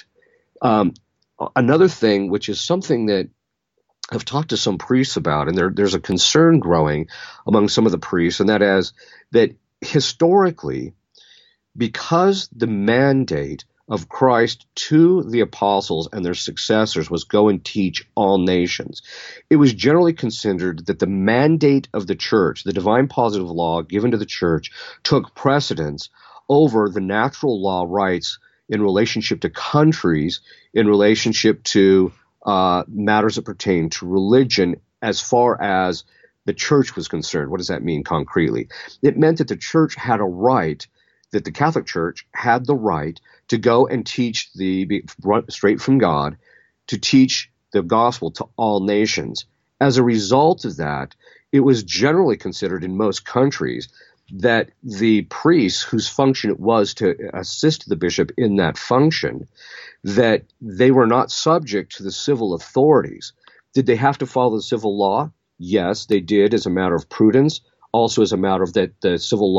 Another thing, which is something that I've talked to some priests about, and there's a concern growing among some of the priests, and that is that historically, because the mandate of Christ to the apostles and their successors was go and teach all nations, it was generally considered that the mandate of the church, the divine positive law given to the church, took precedence over the natural law rights in relationship to countries, in relationship to matters that pertain to religion, as far as the church was concerned. What does that mean concretely? It meant that the church had a right, that the Catholic Church had the right to go and teach straight from God, to teach the gospel to all nations. As a result of that, it was generally considered in most countries that the priests, whose function it was to assist the bishop in that function, that they were not subject to the civil authorities. Did they have to follow the civil law? Yes, they did, as a matter of prudence. Also, as a matter of that the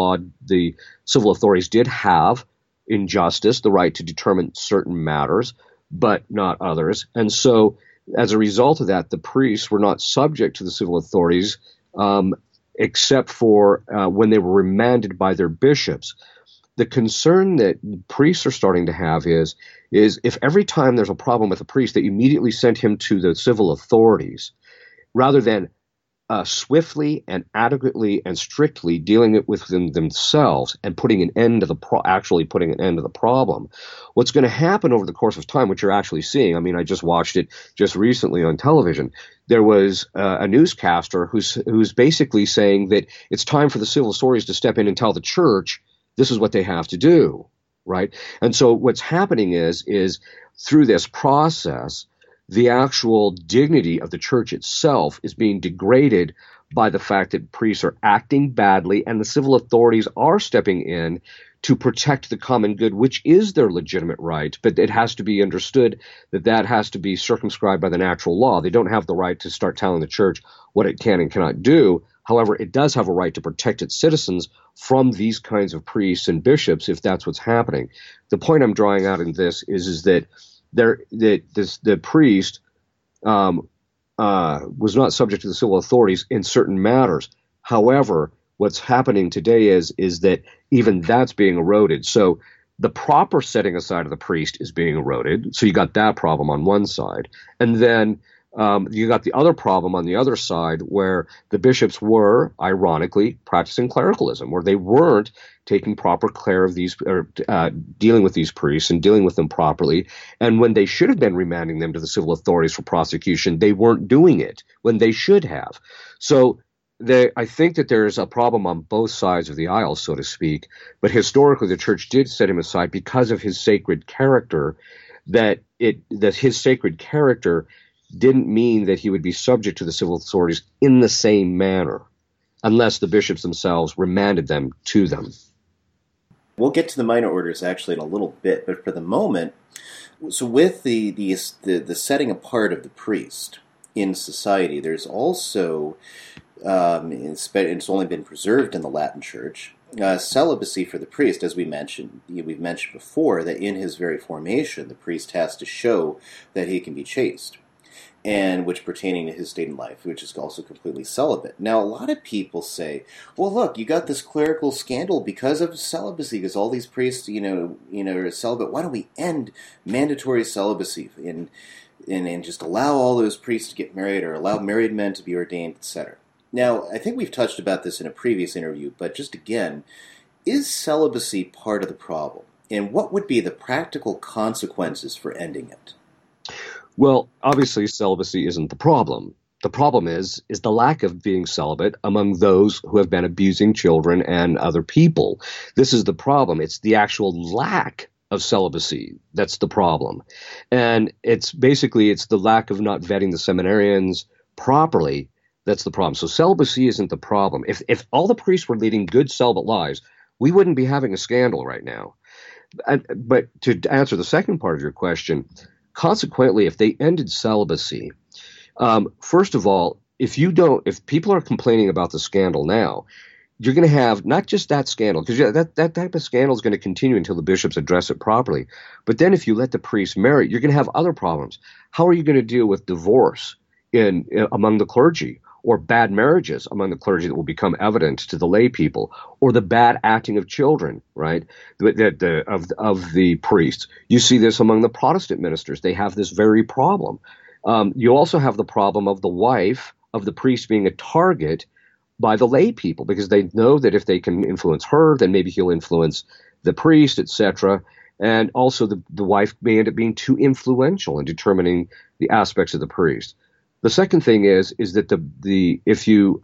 civil authorities did have, in justice, the right to determine certain matters, but not others. And so, as a result of that, the priests were not subject to the civil authorities, except for when they were remanded by their bishops. The concern that priests are starting to have is if every time there's a problem with a priest, they immediately sent him to the civil authorities, rather than swiftly and adequately and strictly dealing it with them themselves and putting an end to actually putting an end to the problem, what's going to happen over the course of time, which you're actually seeing. I mean, I just watched it just recently on television. There was a newscaster who's basically saying that it's time for the civil authorities to step in and tell the church this is what they have to do, right? And so what's happening is through this process, the actual dignity of the church itself is being degraded by the fact that priests are acting badly and the civil authorities are stepping in to protect the common good, which is their legitimate right. But it has to be understood that that has to be circumscribed by the natural law. They don't have the right to start telling the church what it can and cannot do. However, it does have a right to protect its citizens from these kinds of priests and bishops if that's what's happening. The point I'm drawing out in this is that the priest was not subject to the civil authorities in certain matters. However, what's happening today is that even that's being eroded. So the proper setting aside of the priest is being eroded. So you got that problem on one side. And then you got the other problem on the other side where the bishops were, ironically, practicing clericalism, where they weren't taking proper care of these, or dealing with these priests and dealing with them properly. And when they should have been remanding them to the civil authorities for prosecution, they weren't doing it when they should have. So I think that there's a problem on both sides of the aisle, so to speak. But historically, the church did set him aside because of his sacred character, that his sacred character didn't mean that he would be subject to the civil authorities in the same manner unless the bishops themselves remanded them to them. We'll get to the minor orders actually in a little bit, but for the moment, so with the setting apart of the priest in society, there's also, it's only been preserved in the Latin Church, celibacy for the priest, as we've mentioned before, that in his very formation, the priest has to show that he can be chaste, and which pertaining to his state in life, which is also completely celibate. Now, a lot of people say, well, look, you got this clerical scandal because of celibacy, because all these priests, are celibate. Why don't we end mandatory celibacy and just allow all those priests to get married, or allow married men to be ordained, etc.? Now, I think we've touched about this in a previous interview, but just again, is celibacy part of the problem? And what would be the practical consequences for ending it? Well, obviously, celibacy isn't the problem. The problem is the lack of being celibate among those who have been abusing children and other people. This is the problem. It's the actual lack of celibacy that's the problem. And it's the lack of not vetting the seminarians properly that's the problem. So celibacy isn't the problem. If all the priests were leading good celibate lives, we wouldn't be having a scandal right now. But to answer the second part of your question, consequently, if they ended celibacy, first of all, if people are complaining about the scandal now, you're going to have not just that scandal, because that type of scandal is going to continue until the bishops address it properly. But then if you let the priests marry, you're going to have other problems. How are you going to deal with divorce among the clergy, or bad marriages among the clergy that will become evident to the lay people, or the bad acting of children, right, of the priests? You see this among the Protestant ministers. They have this very problem. You also have the problem of the wife of the priest being a target by the lay people, because they know that if they can influence her, then maybe he'll influence the priest, etc. And also the wife may end up being too influential in determining the aspects of the priest. The second thing is that if you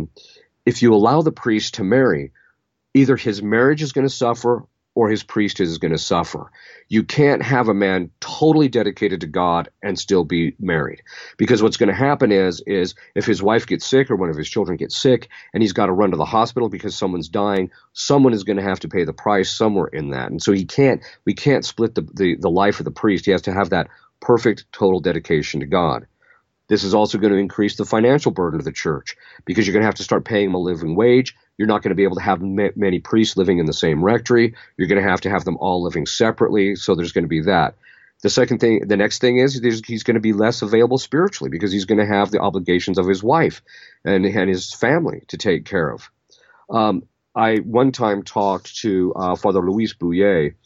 allow the priest to marry, either his marriage is going to suffer or his priesthood is going to suffer. You can't have a man totally dedicated to God and still be married, because what's going to happen is if his wife gets sick or one of his children gets sick and he's got to run to the hospital because someone's dying, someone is going to have to pay the price somewhere in that. And so we can't split the life of the priest. He has to have that perfect total dedication to God. This is also going to increase the financial burden of the church, because you're going to have to start paying them a living wage. You're not going to be able to have many priests living in the same rectory. You're going to have them all living separately. So there's going to be that. The next thing is he's going to be less available spiritually, because he's going to have the obligations of his wife and his family to take care of. I one time talked to Father Luis Bouillet,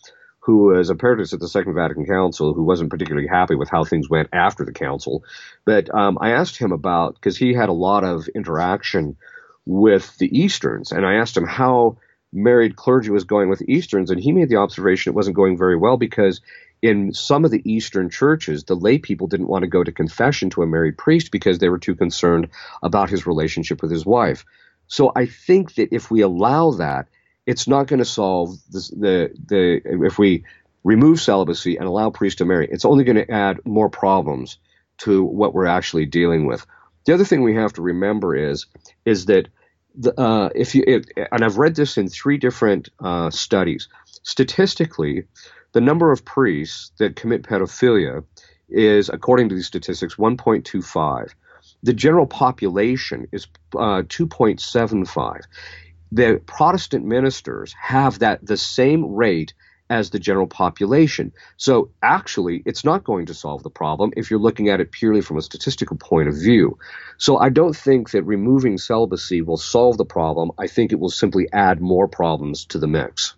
who was emeritus at the Second Vatican Council, who wasn't particularly happy with how things went after the council. But I asked him about, because he had a lot of interaction with the Easterns, and I asked him how married clergy was going with the Easterns, and he made the observation it wasn't going very well because in some of the Eastern churches, the lay people didn't want to go to confession to a married priest because they were too concerned about his relationship with his wife. So I think that if we allow that, it's not going to solve if we remove celibacy and allow priests to marry, it's only going to add more problems to what we're actually dealing with. The other thing we have to remember is that and I've read this in 3 different studies. Statistically, the number of priests that commit pedophilia is, according to these statistics, 1.25. The general population is 2.75. The Protestant ministers have the same rate as the general population. So actually, it's not going to solve the problem if you're looking at it purely from a statistical point of view. So I don't think that removing celibacy will solve the problem. I think it will simply add more problems to the mix.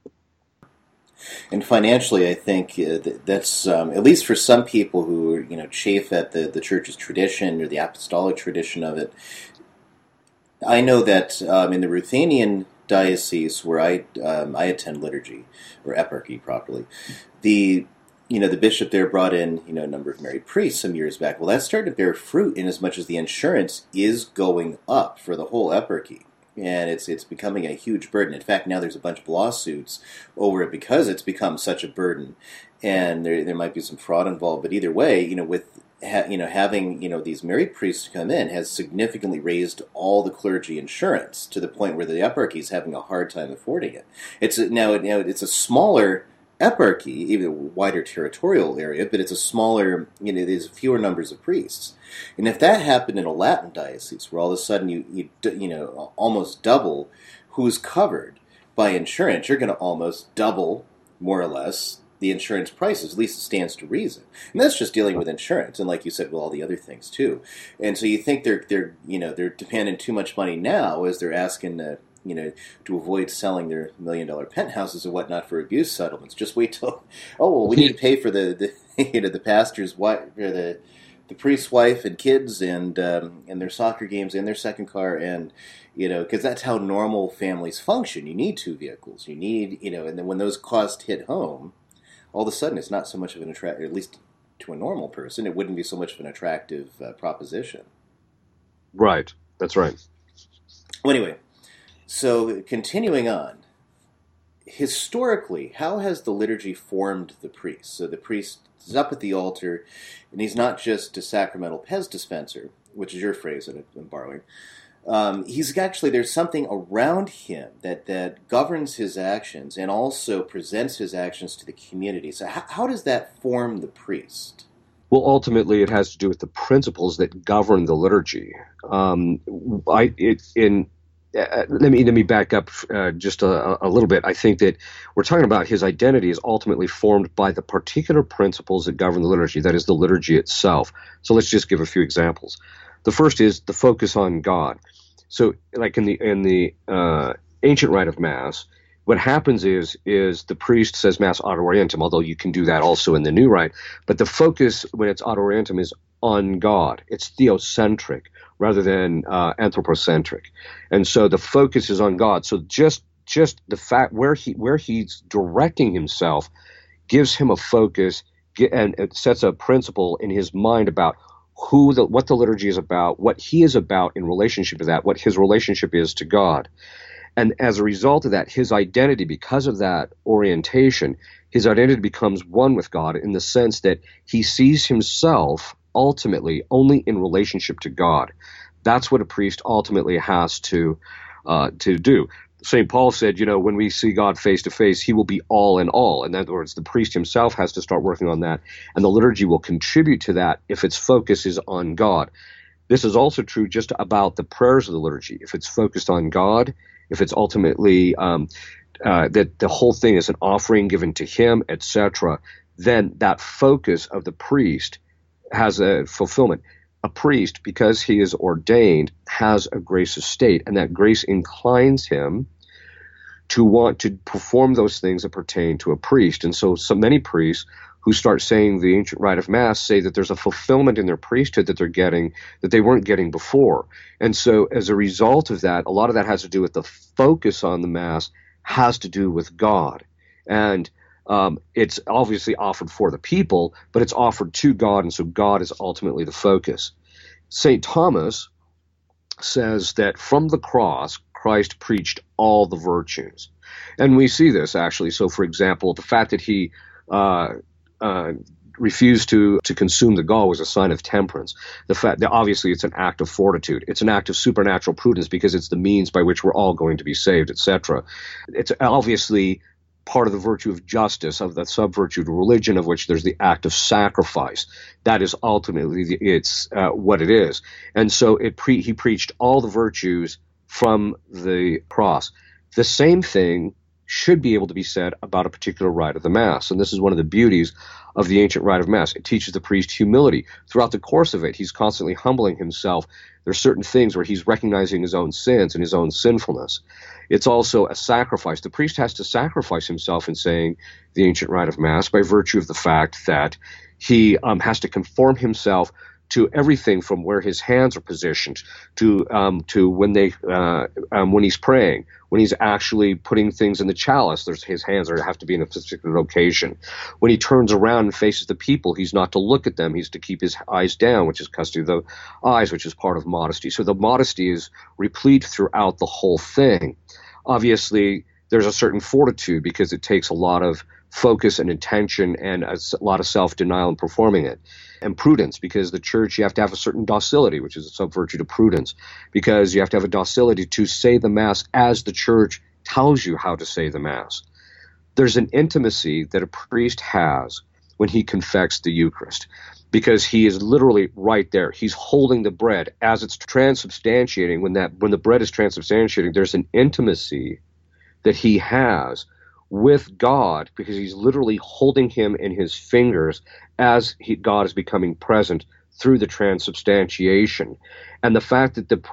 And financially, I think that's at least for some people who chafe at the church's tradition or the apostolic tradition of it. I know that in the Ruthenian diocese where I attend liturgy or eparchy properly, the bishop there brought in a number of married priests some years back. Well, that started to bear fruit in as much as the insurance is going up for the whole eparchy. And it's becoming a huge burden. In fact, now there's a bunch of lawsuits over it because it's become such a burden, and there might be some fraud involved. But either way, having these married priests come in has significantly raised all the clergy insurance to the point where the eparchy is having a hard time affording it. It's a smaller eparchy, even a wider territorial area, but it's a smaller, there's fewer numbers of priests. And if that happened in a Latin diocese, where all of a sudden you almost double who's covered by insurance, you're going to almost double, more or less, the insurance prices. At least it stands to reason. And that's just dealing with insurance, and like you said, well, all the other things too. And so you think they're demanding too much money now as they're asking to avoid selling their $1 million penthouses and whatnot for abuse settlements. Just wait till, we need to pay for the the pastor's wife, or the priest's wife and kids, and their soccer games and their second car, and because that's how normal families function. You need 2 vehicles. You need and then when those costs hit home, all of a sudden it's not so much of an attractive, at least to a normal person, it wouldn't be so much of an attractive proposition. Right. That's right. Well, anyway. So, continuing on, historically, how has the liturgy formed the priest? So the priest is up at the altar, and he's not just a sacramental Pez dispenser, which is your phrase that I'm borrowing. He's actually, there's something around him that governs his actions and also presents his actions to the community. So how does that form the priest? Well, ultimately, it has to do with the principles that govern the liturgy. Let me back up just a little bit. I think that we're talking about his identity is ultimately formed by the particular principles that govern the liturgy, that is, the liturgy itself. So let's just give a few examples. The first is the focus on God. So, like in the ancient rite of Mass, what happens is the priest says Mass ad orientem, although you can do that also in the new rite. But the focus when it's ad orientem is on God. It's theocentric rather than anthropocentric, and so the focus is on God. So just the fact where he's directing himself gives him a focus, and it sets a principle in his mind about what the liturgy is about, what he is about in relationship to that, what his relationship is to God. And as a result of that, his identity, because of that orientation, his identity becomes one with God in the sense that he sees himself ultimately only in relationship to God. That's what a priest ultimately has to do. St. Paul said, when we see God face to face, he will be all in all. In other words, the priest himself has to start working on that, and the liturgy will contribute to that if its focus is on God. This is also true just about the prayers of the liturgy. If it's focused on God, if it's ultimately that the whole thing is an offering given to him, etc., then that focus of the priest has a fulfillment. A priest, because he is ordained, has a grace estate, and that grace inclines him to want to perform those things that pertain to a priest. And so many priests who start saying the ancient rite of Mass say that there's a fulfillment in their priesthood that they're getting that they weren't getting before. And so as a result of that, a lot of that has to do with the focus on the Mass has to do with God. And it's obviously offered for the people, but it's offered to God, and so God is ultimately the focus. St. Thomas says that from the cross, Christ preached all the virtues. And we see this, actually. So, for example, the fact that he refused to consume the gall was a sign of temperance. The fact that obviously it's an act of fortitude. It's an act of supernatural prudence because it's the means by which we're all going to be saved, etc. It's obviously part of the virtue of justice, of the sub-virtue to religion, of which there's the act of sacrifice. That is ultimately what it is. And so he preached all the virtues from the cross. The same thing should be able to be said about a particular rite of the Mass. And this is one of the beauties of the ancient rite of Mass. It teaches the priest humility. Throughout the course of it, he's constantly humbling himself. There are certain things where he's recognizing his own sins and his own sinfulness. It's also a sacrifice. The priest has to sacrifice himself in saying the ancient rite of Mass by virtue of the fact that he has to conform himself to everything from where his hands are positioned to when he's praying, when he's actually putting things in the chalice. His hands have to be in a particular location. When he turns around and faces the people, he's not to look at them. He's to keep his eyes down, which is custody of the eyes, which is part of modesty. So the modesty is replete throughout the whole thing. Obviously, there's a certain fortitude because it takes a lot of focus and intention and a lot of self-denial in performing it. And prudence, because the church, you have to have a certain docility, which is a sub-virtue to prudence, because you have to have a docility to say the Mass as the church tells you how to say the Mass. There's an intimacy that a priest has when he confects the Eucharist, because he is literally right there. He's holding the bread as it's transubstantiating. When the bread is transubstantiating, there's an intimacy that he has with God, because he's literally holding him in his fingers as God is becoming present through the transubstantiation. And the fact that the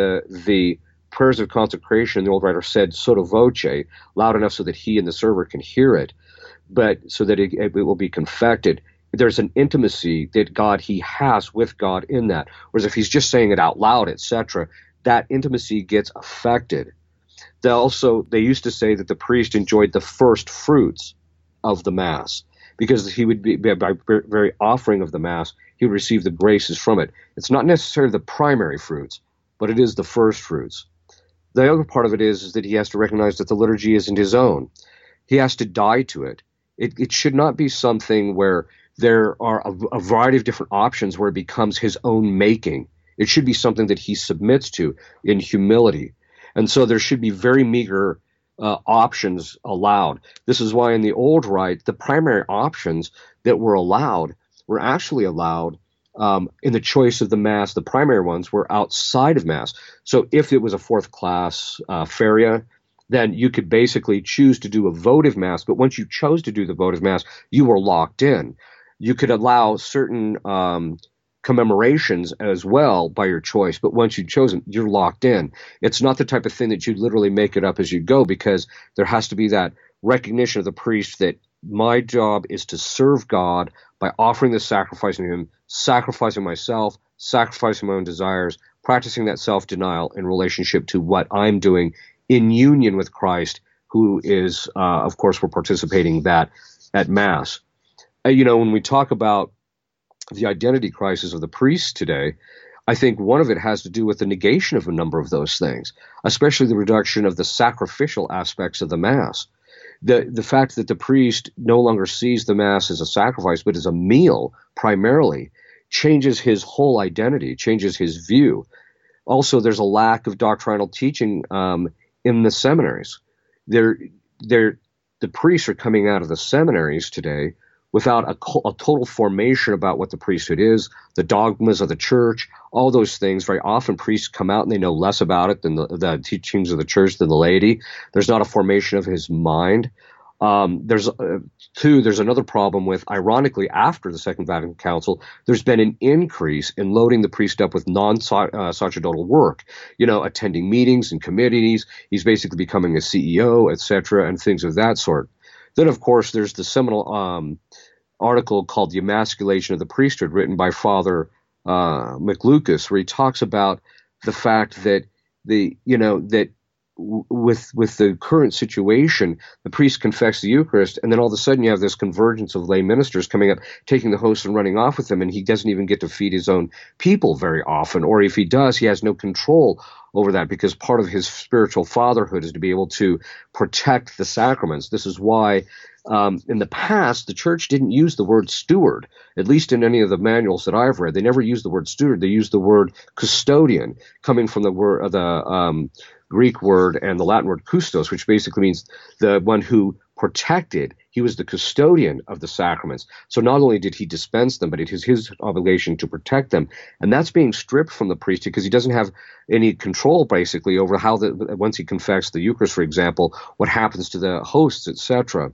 prayers of consecration, the old writer said sotto voce, loud enough so that he and the server can hear it, but so that it will be confected. There's an intimacy that he has with God in that. Whereas if he's just saying it out loud, etc., that intimacy gets affected. They used to say that the priest enjoyed the first fruits of the Mass, because he would be, by very offering of the Mass, he would receive the graces from it. It's not necessarily the primary fruits, but it is the first fruits. The other part of it is that he has to recognize that the liturgy isn't his own. He has to die to it. It should not be something where there are a variety of different options where it becomes his own making. It should be something that he submits to in humility. And so there should be very meager options allowed. This is why in the old rite, the primary options that were allowed were actually allowed in the choice of the Mass. The primary ones were outside of Mass. So if it was a fourth class feria, then you could basically choose to do a votive Mass. But once you chose to do the votive Mass, you were locked in. You could allow certain commemorations as well by your choice, but once you've chosen, you're locked in. It's not the type of thing that you literally make it up as you go, because there has to be that recognition of the priest that my job is to serve God by offering the sacrifice to him, sacrificing myself, sacrificing my own desires, practicing that self-denial in relationship to what I'm doing in union with Christ, who is, of course, we're participating that at Mass. When we talk about the identity crisis of the priests today, I think one of it has to do with the negation of a number of those things, especially the reduction of the sacrificial aspects of the Mass. The fact that the priest no longer sees the Mass as a sacrifice, but as a meal primarily, changes his whole identity, changes his view. Also, there's a lack of doctrinal teaching in the seminaries. The priests are coming out of the seminaries today without a total formation about what the priesthood is, the dogmas of the church, all those things. Very often priests come out and they know less about it than the teachings of the church than the laity. There's not a formation of his mind. There's another problem with, ironically, after the Second Vatican Council, there's been an increase in loading the priest up with non-sacerdotal work, attending meetings and committees. He's basically becoming a CEO, etc., and things of that sort. Then, of course, there's the seminal article called The Emasculation of the Priesthood, written by Father McLucas, where he talks about the fact that with the current situation, the priest confess the Eucharist, and then all of a sudden you have this convergence of lay ministers coming up, taking the host and running off with them, and he doesn't even get to feed his own people very often. Or if he does, he has no control over that, because part of his spiritual fatherhood is to be able to protect the sacraments. This is why in the past, the church didn't use the word steward, at least in any of the manuals that I've read. They never used the word steward. They used the word custodian, coming from the Greek word and the Latin word custos, which basically means the one who protected. He was the custodian of the sacraments. So not only did he dispense them, but it is his obligation to protect them. And that's being stripped from the priest, because he doesn't have any control, basically, over how once he confessed the Eucharist, for example, what happens to the hosts, etc.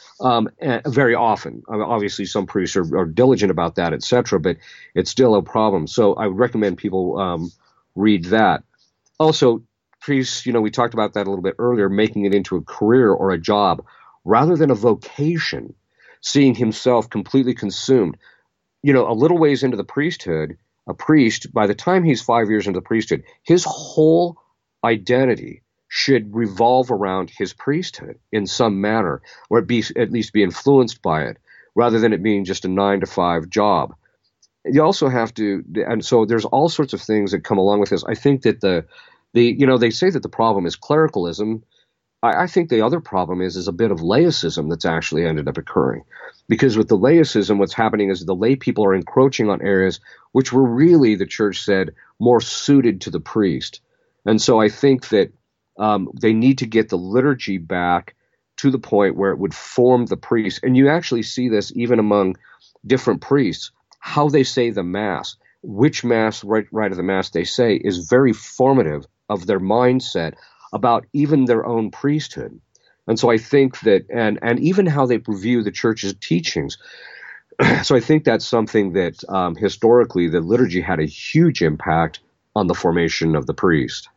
Very often, obviously, some priests are diligent about that, etc., but it's still a problem. So I would recommend people read that. Also, priests, we talked about that a little bit earlier, making it into a career or a job rather than a vocation, seeing himself completely consumed. A little ways into the priesthood, a priest, by the time he's 5 years into the priesthood, his whole identity should revolve around his priesthood in some manner, or at least be influenced by it, rather than it being just a 9-to-5 job. You also have to, and so there's all sorts of things that come along with this. I think that they say that the problem is clericalism. I think the other problem is a bit of laicism that's actually ended up occurring. Because with the laicism, what's happening is the lay people are encroaching on areas which were really, the church said, more suited to the priest. And so I think that they need to get the liturgy back to the point where it would form the priest. And you actually see this even among different priests, how they say the Mass, which Mass, right of the Mass they say, is very formative of their mindset about even their own priesthood. And so I think that, and even how they view the church's teachings. So I think that's something that historically the liturgy had a huge impact on the formation of the priest.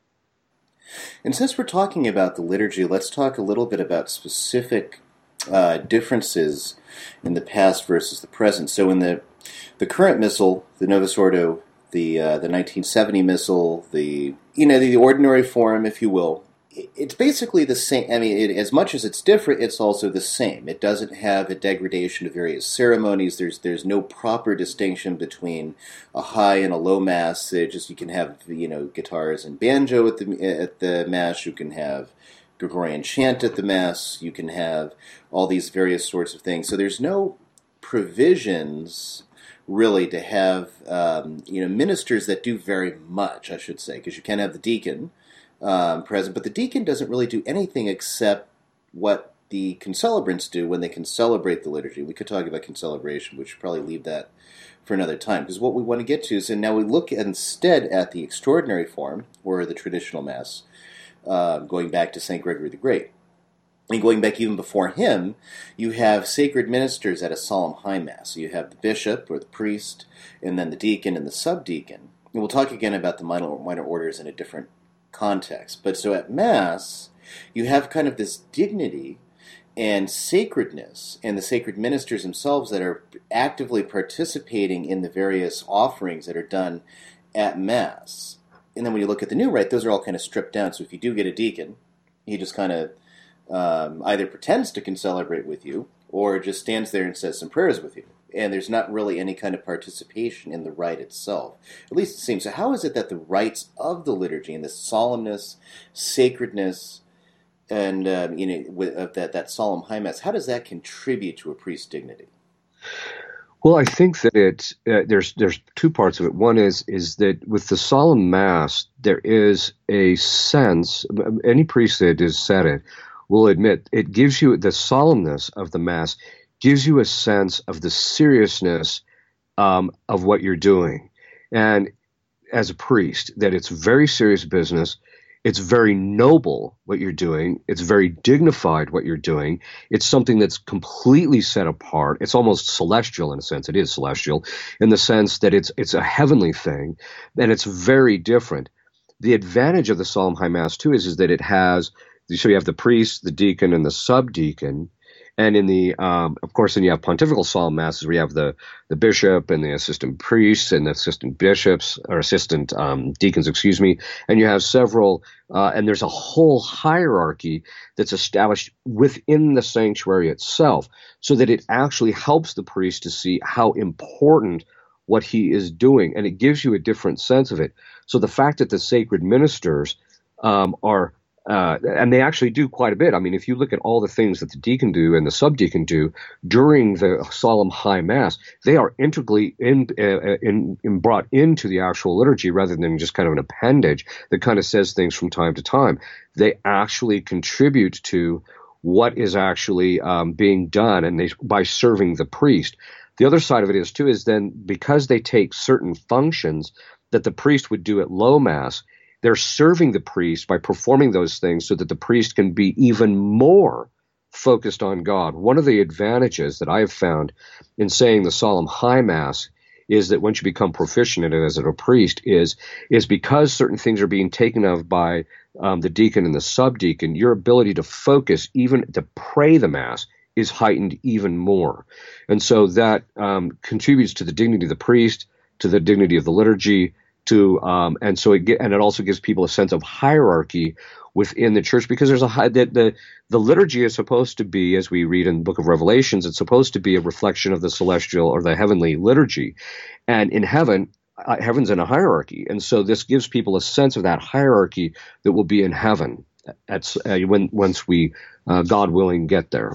And since we're talking about the liturgy, let's talk a little bit about specific differences in the past versus the present. So in the current missal, the Novus Ordo, the 1970 missal, the ordinary form, if you will, it's basically the same. I mean, as much as it's different, it's also the same. It doesn't have a degradation of various ceremonies. There's no proper distinction between a high and a low mass. You can have guitars and banjo at the mass. You can have Gregorian chant at the mass. You can have all these various sorts of things. So there's no provisions really to have ministers that do very much, I should say, because you can have the deacon present, but the deacon doesn't really do anything except what the concelebrants do when they can celebrate the liturgy. We could talk about concelebration, we should probably leave that for another time, because what we want to get to is, and now we look instead at the extraordinary form, or the traditional Mass, going back to St. Gregory the Great. And going back even before him, you have sacred ministers at a solemn high Mass. So you have the bishop or the priest, and then the deacon and the subdeacon. And we'll talk again about the minor orders in a different context. But so at Mass, you have kind of this dignity and sacredness, and the sacred ministers themselves that are actively participating in the various offerings that are done at Mass. And then when you look at the new rite, those are all kind of stripped down. So if you do get a deacon, he just kind of either pretends to concelebrate with you or just stands there and says some prayers with you. And there's not really any kind of participation in the rite itself. At least it seems. So how is it that the rites of the liturgy and the solemnness, sacredness, and of that solemn high Mass, how does that contribute to a priest's dignity? Well, I think that there's two parts of it. One is that with the solemn Mass, there is a sense, any priest that has said it will admit, it gives you, the solemnness of the Mass gives you a sense of the seriousness of what you're doing. And as a priest, that it's very serious business. It's very noble what you're doing. It's very dignified what you're doing. It's something that's completely set apart. It's almost celestial in a sense. It is celestial in the sense that it's a heavenly thing, and it's very different. The advantage of the Solemn High Mass too is that it has, so you have the priest, the deacon, and the subdeacon. And in the, of course, then you have pontifical solemn masses where you have the bishop and the assistant priests and the assistant bishops or assistant deacons, excuse me. And you have several, and there's a whole hierarchy that's established within the sanctuary itself so that it actually helps the priest to see how important what he is doing. And it gives you a different sense of it. So the fact that the sacred ministers are and they actually do quite a bit. I mean, if you look at all the things that the deacon do and the subdeacon do during the solemn high mass, they are integrally brought into the actual liturgy rather than just kind of an appendage that kind of says things from time to time. They actually contribute to what is actually being done, and by serving the priest. The other side of it is then because they take certain functions that the priest would do at low mass, they're serving the priest by performing those things so that the priest can be even more focused on God. One of the advantages that I have found in saying the solemn high mass is that once you become proficient in it as a priest is because certain things are being taken of by the deacon and the subdeacon, your ability to focus, even to pray the mass, is heightened even more. And so that contributes to the dignity of the priest, to the dignity of the liturgy, and it also gives people a sense of hierarchy within the church, because there's the liturgy is supposed to be, as we read in the book of Revelations, it's supposed to be a reflection of the celestial or the heavenly liturgy. And in heaven, heaven's in a hierarchy. And so this gives people a sense of that hierarchy that will be in heaven once we, God willing, get there.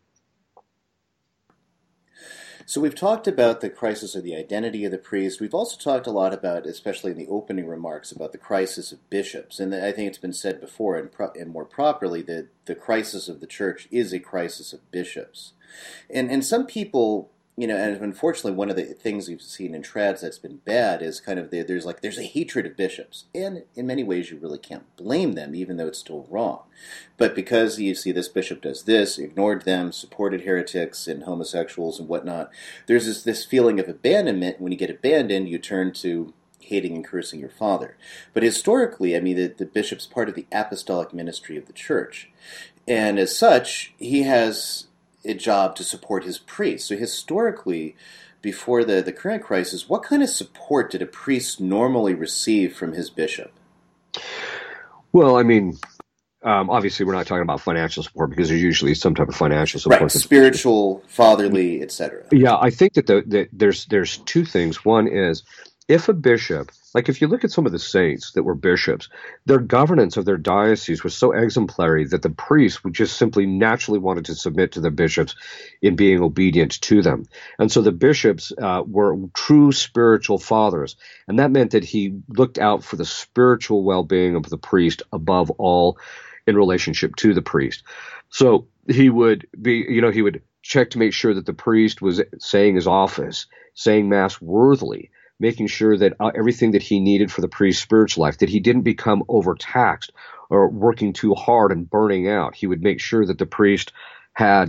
So we've talked about the crisis of the identity of the priest. We've also talked a lot about, especially in the opening remarks, about the crisis of bishops. And I think it's been said before and more properly that the crisis of the church is a crisis of bishops. And some people, and unfortunately one of the things we've seen in trads that's been bad is kind of there's a hatred of bishops. And in many ways you really can't blame them, even though it's still wrong. But because you see this bishop does this, ignored them, supported heretics and homosexuals and whatnot, there's this feeling of abandonment. When you get abandoned, you turn to hating and cursing your father. But historically, I mean, the bishop's part of the apostolic ministry of the church. And as such, he has a job to support his priests. So historically, before the current crisis, what kind of support did a priest normally receive from his bishop? Well, I mean, obviously we're not talking about financial support because there's usually some type of financial support. Right, spiritual, fatherly, etc. Yeah, I think that there's two things. One is if a bishop, like if you look at some of the saints that were bishops, their governance of their diocese was so exemplary that the priests would just simply naturally wanted to submit to the bishops in being obedient to them. And so the bishops were true spiritual fathers. And that meant that he looked out for the spiritual well-being of the priest above all in relationship to the priest. So he would he would check to make sure that the priest was saying his office, saying Mass worthily, making sure that everything that he needed for the priest's spiritual life, that he didn't become overtaxed or working too hard and burning out. He would make sure that the priest had,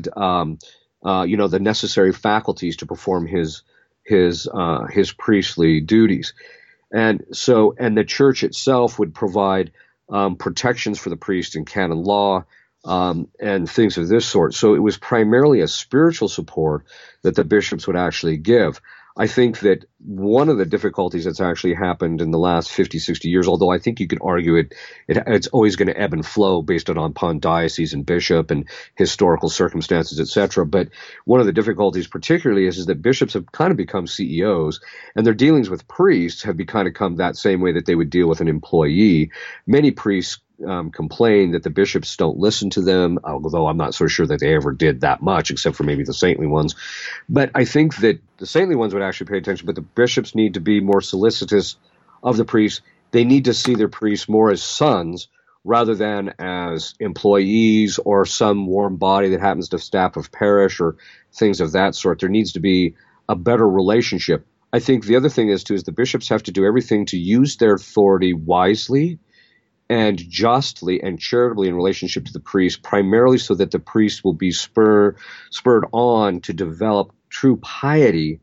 the necessary faculties to perform his priestly duties. And the church itself would provide protections for the priest in canon law, and things of this sort. So it was primarily a spiritual support that the bishops would actually give. I think that one of the difficulties that's actually happened in the last 50, 60 years, although I think you could argue it's always going to ebb and flow based upon diocese and bishop and historical circumstances, etc. But one of the difficulties particularly is that bishops have kind of become CEOs, and their dealings with priests have come that same way that they would deal with an employee. Many priests complain that the bishops don't listen to them, although I'm not so sure that they ever did that much, except for maybe the saintly ones. But I think that the saintly ones would actually pay attention, but the bishops need to be more solicitous of the priests. They need to see their priests more as sons rather than as employees or some warm body that happens to staff of parish or things of that sort. There needs to be a better relationship. I think the other thing is the bishops have to do everything to use their authority wisely and justly and charitably in relationship to the priest, primarily so that the priest will be spurred on to develop true piety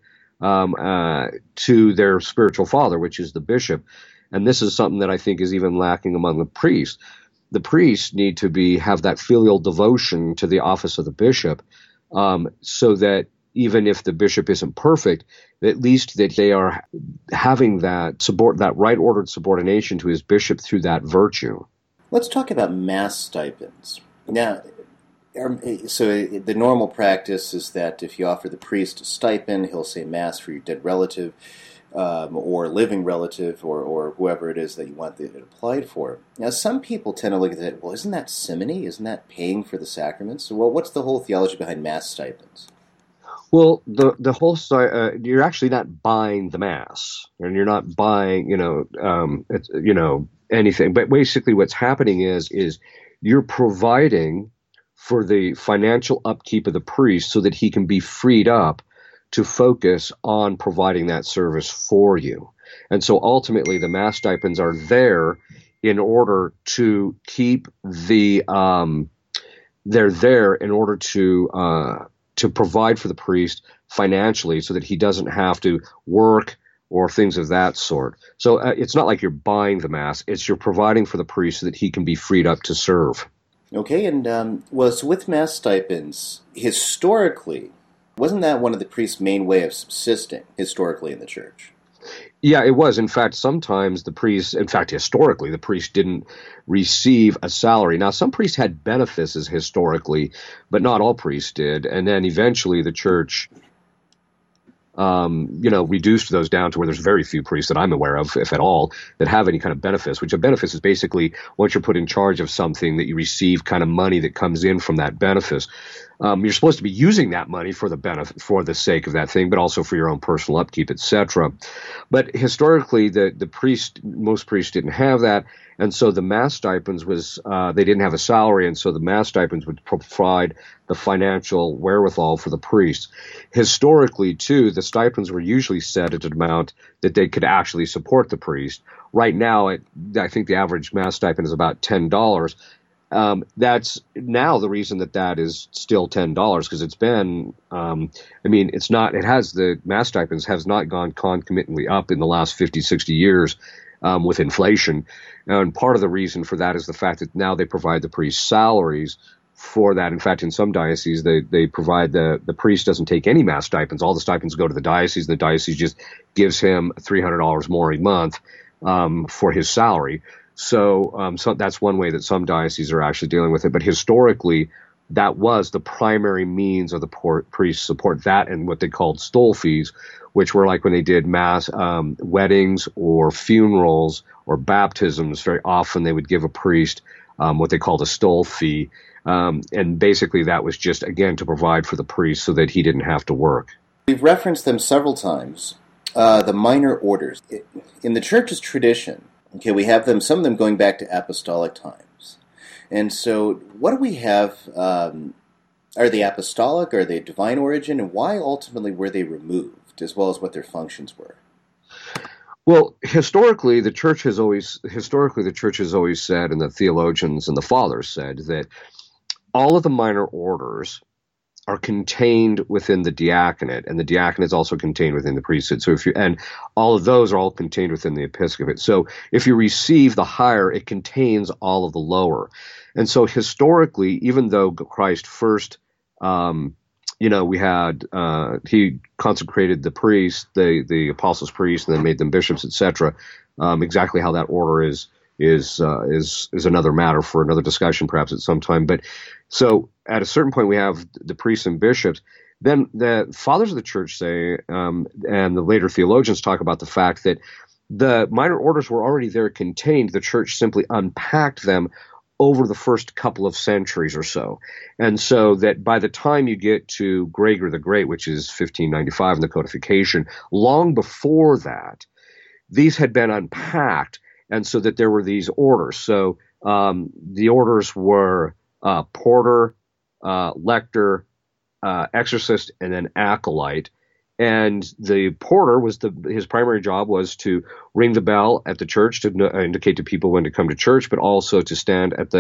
to their spiritual father, which is the bishop. And this is something that I think is even lacking among the priests. The priests need to have that filial devotion to the office of the bishop, so that even if the bishop isn't perfect, at least that they are having that right ordered subordination to his bishop through that virtue. Let's talk about mass stipends. Now, so the normal practice is that if you offer the priest a stipend, he'll say mass for your dead relative, or living relative, or whoever it is that you want it applied for. Now, some people tend to look at that, well, isn't that simony? Isn't that paying for the sacraments? So, well, what's the whole theology behind mass stipends? Well, the whole you're actually not buying the mass, and you're not buying, anything. But basically, what's happening is you're providing for the financial upkeep of the priest so that he can be freed up to focus on providing that service for you. And so ultimately, the mass stipends are there in order to keep they're there in order to provide for the priest financially so that he doesn't have to work or things of that sort. So it's not like you're buying the mass, it's you're providing for the priest so that he can be freed up to serve. Okay, and so with mass stipends, historically, wasn't that one of the priest's main way of subsisting historically in the church? Yeah, it was. In fact, historically, the priest didn't receive a salary. Now, some priests had benefices historically, but not all priests did. And then eventually the church, reduced those down to where there's very few priests that I'm aware of, if at all, that have any kind of benefice, which a benefice is basically once you're put in charge of something that you receive kind of money that comes in from that benefice. You're supposed to be using that money for the benefit, for the sake of that thing, but also for your own personal upkeep, etc. But historically, most priests didn't have that, and so the mass stipends they didn't have a salary, and so the mass stipends would provide the financial wherewithal for the priests. Historically, too, the stipends were usually set at an amount that they could actually support the priest. Right now, I think the average mass stipend is about $10. That's now the reason that is still $10, because it's been, the mass stipends has not gone concomitantly up in the last 50, 60 years with inflation. And part of the reason for that is the fact that now they provide the priest salaries for that. In fact, in some dioceses, they provide the priest doesn't take any mass stipends. All the stipends go to the diocese. The diocese just gives him $300 more a month for his salary. So that's one way that some dioceses are actually dealing with it. But historically, that was the primary means of the priest's support, that and what they called stole fees, which were like when they did mass weddings or funerals or baptisms. Very often they would give a priest what they called a stole fee. And basically that was just, again, to provide for the priest so that he didn't have to work. We've referenced them several times, the minor orders. In the church's tradition, okay, we have some of them going back to apostolic times. And so what do we have? Are they apostolic? Are they divine origin? And why ultimately were they removed, as well as what their functions were? Well, historically, the church has always said, and the theologians and the fathers said, that all of the minor orders are contained within the diaconate, and the diaconate is also contained within the priesthood. And all of those are all contained within the episcopate. So if you receive the higher, it contains all of the lower. And so historically, even though Christ first, he consecrated the priests, the apostles' priests, and then made them bishops, etc. Exactly how that order is another matter for another discussion, perhaps at some time. But so at a certain point, we have the priests and bishops. Then the fathers of the church say, and the later theologians talk about the fact that the minor orders were already there contained. The church simply unpacked them over the first couple of centuries or so. And so that by the time you get to Gregor the Great, which is 1595 in the codification, long before that, these had been unpacked. And so that there were these orders. So the orders were porter, lector, exorcist, and then acolyte. And the porter was his primary job was to ring the bell at the church to indicate to people when to come to church, but also to stand at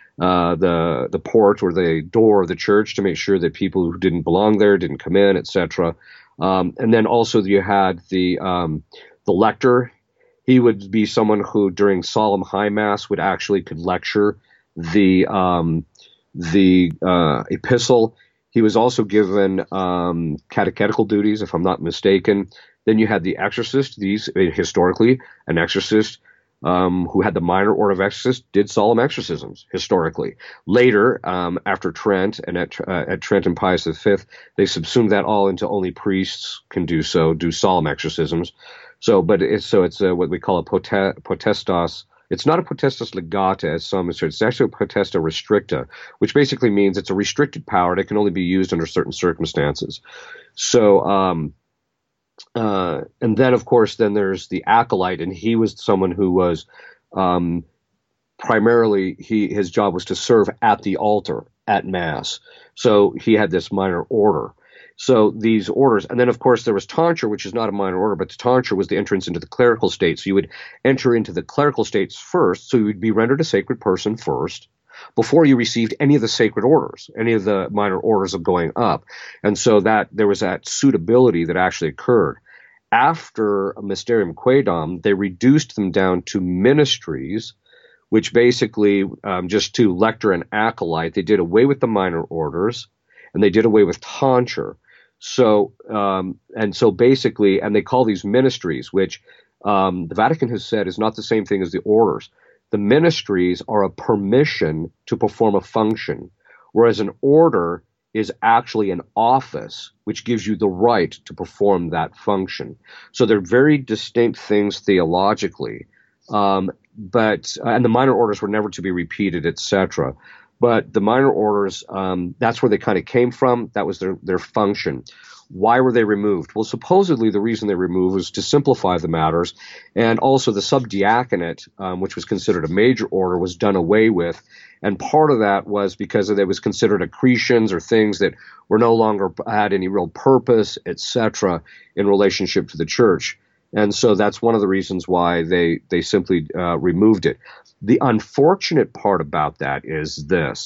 the port or the door of the church to make sure that people who didn't belong there didn't come in, etc. And then also you had the lector. He would be someone who, during solemn high mass, could lecture the epistle. He was also given catechetical duties, if I'm not mistaken. Then you had the exorcist. Historically, an exorcist who had the minor order of exorcist did solemn exorcisms historically. Later, after Trent and at Trent and Pius V, they subsumed that all into only priests can do solemn exorcisms. It's what we call a potestas. It's not a potestas legata, as some assert. It's actually a potestas restricta, which basically means it's a restricted power that can only be used under certain circumstances. So, and then, of course, then there's the acolyte, and he was someone who was primarily, his job was to serve at the altar at Mass. So he had this minor order. So these orders, and then of course there was tonsure, which is not a minor order, but the tonsure was the entrance into the clerical state. So you would enter into the clerical states first, so you would be rendered a sacred person first, before you received any of the sacred orders, any of the minor orders of going up. And so that there was that suitability that actually occurred. After Mysterium Quaedam, they reduced them down to ministries, which basically just to lector and acolyte. They did away with the minor orders, and they did away with tonsure. So basically, and they call these ministries, which the Vatican has said is not the same thing as the orders. The ministries are a permission to perform a function, whereas an order is actually an office which gives you the right to perform that function. So they're very distinct things theologically, and the minor orders were never to be repeated, etc. But the minor orders, that's where they kind of came from. That was their function. Why were they removed? Well, supposedly the reason they removed was to simplify the matters, and also the subdiaconate, which was considered a major order, was done away with. And part of that was because it was considered accretions or things that were no longer had any real purpose, etc., in relationship to the church. And so that's one of the reasons why they simply removed it. The unfortunate part about that is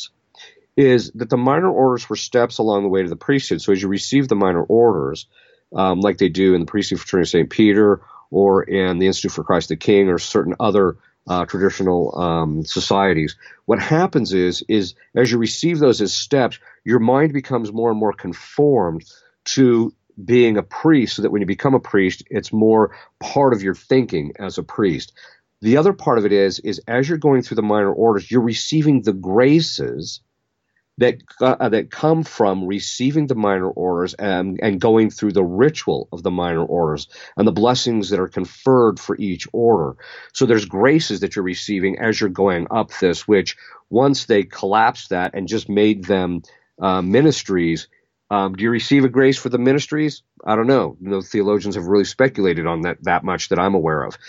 that the minor orders were steps along the way to the priesthood. So as you receive the minor orders, like they do in the Priestly Fraternity of St. Peter or in the Institute for Christ the King or certain other traditional societies, what happens is as you receive those as steps, your mind becomes more and more conformed to being a priest, so that when you become a priest, it's more part of your thinking as a priest. The other part of it is as you're going through the minor orders, you're receiving the graces that come from receiving the minor orders and going through the ritual of the minor orders and the blessings that are conferred for each order. So there's graces that you're receiving as you're going up this, which once they collapsed that and just made them ministries, do you receive a grace for the ministries? I don't know. No theologians have really speculated on that much that I'm aware of.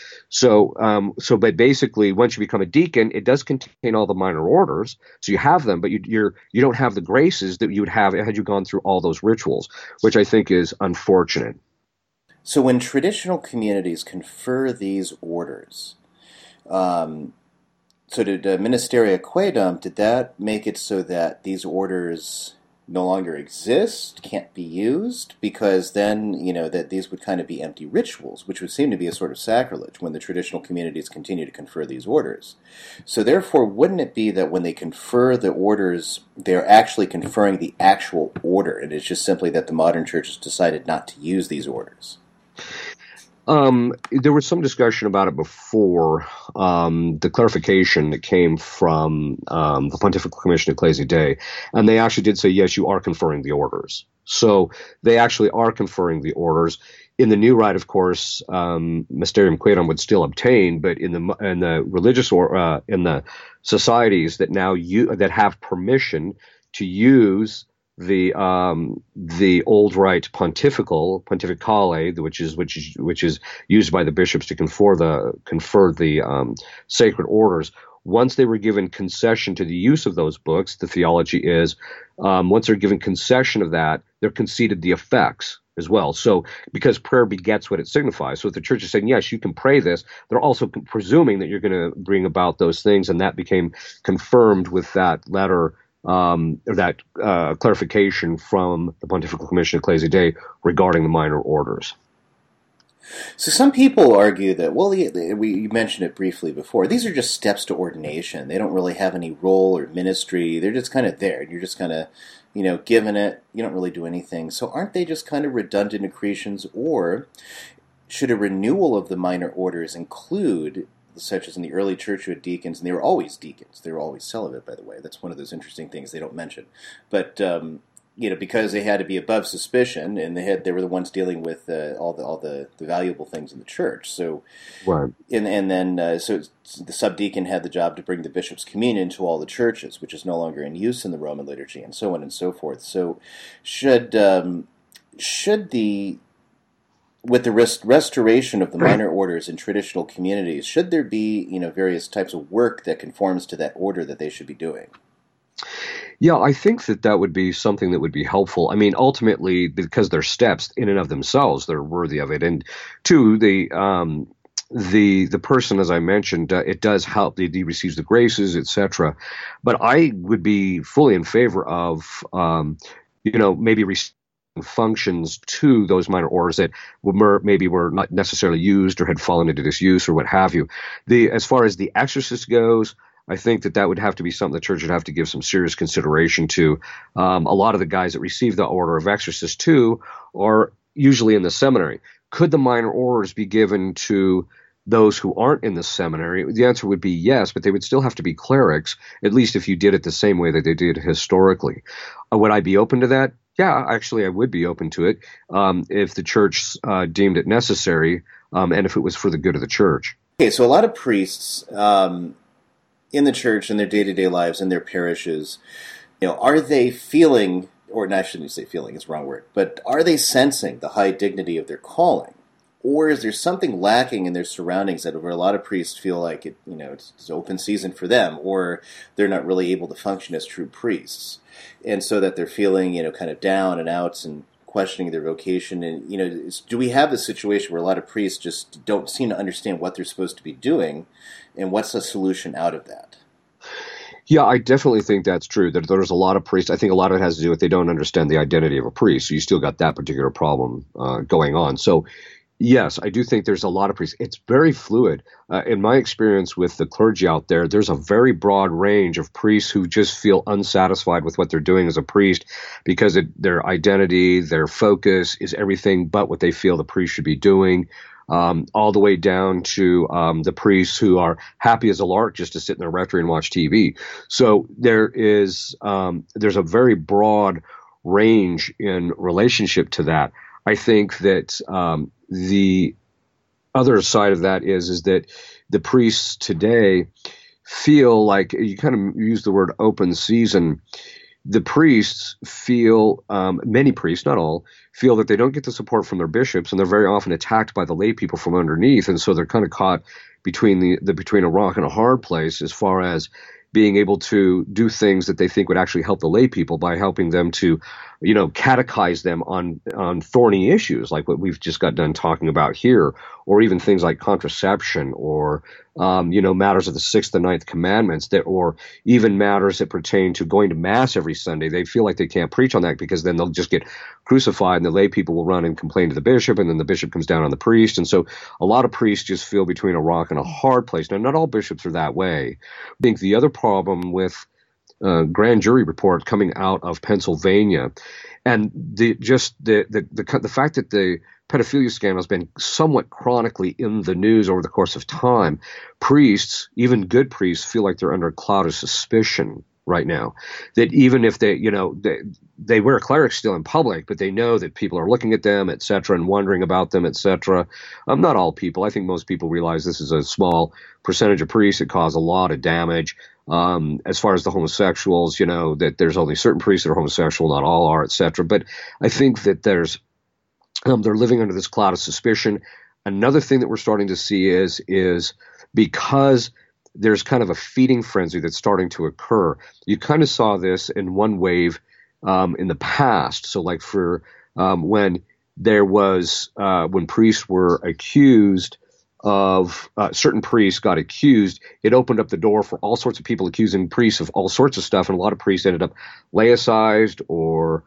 But basically, once you become a deacon, it does contain all the minor orders, so you have them, but you don't have the graces that you would have had you gone through all those rituals, which I think is unfortunate. So when traditional communities confer these orders, so did Ministeria Quaedam, did that make it so that these orders no longer exist, can't be used, because then, that these would kind of be empty rituals, which would seem to be a sort of sacrilege when the traditional communities continue to confer these orders. So therefore, wouldn't it be that when they confer the orders, they're actually conferring the actual order, and it's just simply that the modern church has decided not to use these orders? There was some discussion about it before. The clarification that came from the Pontifical Commission Ecclesiae Dei, and they actually did say, yes, you are conferring the orders. So they actually are conferring the orders. In the new rite, of course, Mysterium Quaedam would still obtain, but in the religious or in the societies that now that have permission to use the old rite pontificale, which is used by the bishops to confer the sacred orders. Once they were given concession to the use of those books, the theology is once they're given concession of that, they're conceded the effects. as well. So because prayer begets what it signifies. So if the church is saying, yes, you can pray this, they're also presuming that you're going to bring about those things. And that became confirmed with that letter, or that clarification from the Pontifical Commission of Ecclesiae Dei regarding the minor orders. So some people argue that, well, you mentioned it briefly before, these are just steps to ordination. They don't really have any role or ministry. They're just kind of there. You're just kind of, given it. You don't really do anything. So aren't they just kind of redundant accretions? Or should a renewal of the minor orders include, such as in the early church you had deacons, and they were always deacons. They were always celibate, by the way. That's one of those interesting things they don't mention. But because they had to be above suspicion, and they were the ones dealing with all the valuable things in the church. So, right. And then so the subdeacon had the job to bring the bishop's communion to all the churches, which is no longer in use in the Roman liturgy, and so on and so forth. So, should with the restoration of the minor orders in traditional communities, should there be various types of work that conforms to that order that they should be doing? Yeah, I think that would be something that would be helpful. I mean, ultimately, because they're steps in and of themselves, they're worthy of it. And two, the person, as I mentioned, it does help. He receives the graces, etc. But I would be fully in favor of, maybe functions to those minor orders that maybe were not necessarily used or had fallen into disuse or what have you. As far as the exorcist goes, I think that would have to be something the church would have to give some serious consideration to. A lot of the guys that receive the order of exorcist too are usually in the seminary. Could the minor orders be given to those who aren't in the seminary? The answer would be yes, but they would still have to be clerics, at least if you did it the same way that they did historically. Would I be open to that? Yeah, actually, I would be open to it if the church deemed it necessary and if it was for the good of the church. Okay, so a lot of priests in the church, in their day-to-day lives, in their parishes, are they feeling, or I shouldn't say feeling, it's the wrong word, but are they sensing the high dignity of their calling? Or is there something lacking in their surroundings that where a lot of priests feel like it's open season for them, or they're not really able to function as true priests? And so that they're feeling, kind of down and outs and questioning their vocation. And, do we have this situation where a lot of priests just don't seem to understand what they're supposed to be doing, and what's the solution out of that? Yeah, I definitely think that's true, that there's a lot of priests. I think a lot of it has to do with they don't understand the identity of a priest. So you still got that particular problem going on. So yes, I do think there's a lot of priests. It's very fluid. In my experience with the clergy out there, there's a very broad range of priests who just feel unsatisfied with what they're doing as a priest because their identity, their focus is everything but what they feel the priest should be doing. All the way down to the priests who are happy as a lark just to sit in their rectory and watch TV. So there's a very broad range in relationship to that. I think that the other side of that is that the priests today feel like, you kind of use the word open season. The priests feel, many priests, not all, feel that they don't get the support from their bishops, and they're very often attacked by the lay people from underneath, and so they're kind of caught between between a rock and a hard place as far as being able to do things that they think would actually help the lay people by helping them to, catechize them on thorny issues like what we've just got done talking about here, or even things like contraception, or matters of the 6th and 9th commandments, or even matters that pertain to going to mass every Sunday. They feel like they can't preach on that because then they'll just get crucified, and the lay people will run and complain to the bishop, and then the bishop comes down on the priest. And so a lot of priests just feel between a rock and a hard place. Now, not all bishops are that way. I think the other problem with grand jury report coming out of Pennsylvania, and the fact that the pedophilia scandal has been somewhat chronically in the news over the course of time, priests, even good priests, feel like they're under a cloud of suspicion right now. That even if they wear clerics still in public, but they know that people are looking at them, et cetera, and wondering about them, et cetera. Not all people. I think most people realize this is a small percentage of priests that cause a lot of damage. As far as the homosexuals, that there's only certain priests that are homosexual, not all are, et cetera. But I think that they're living under this cloud of suspicion. Another thing that we're starting to see is because there's kind of a feeding frenzy that's starting to occur. You kind of saw this in one wave in the past. So like for when there was, when priests were accused of, certain priests got accused, it opened up the door for all sorts of people accusing priests of all sorts of stuff, and a lot of priests ended up laicized or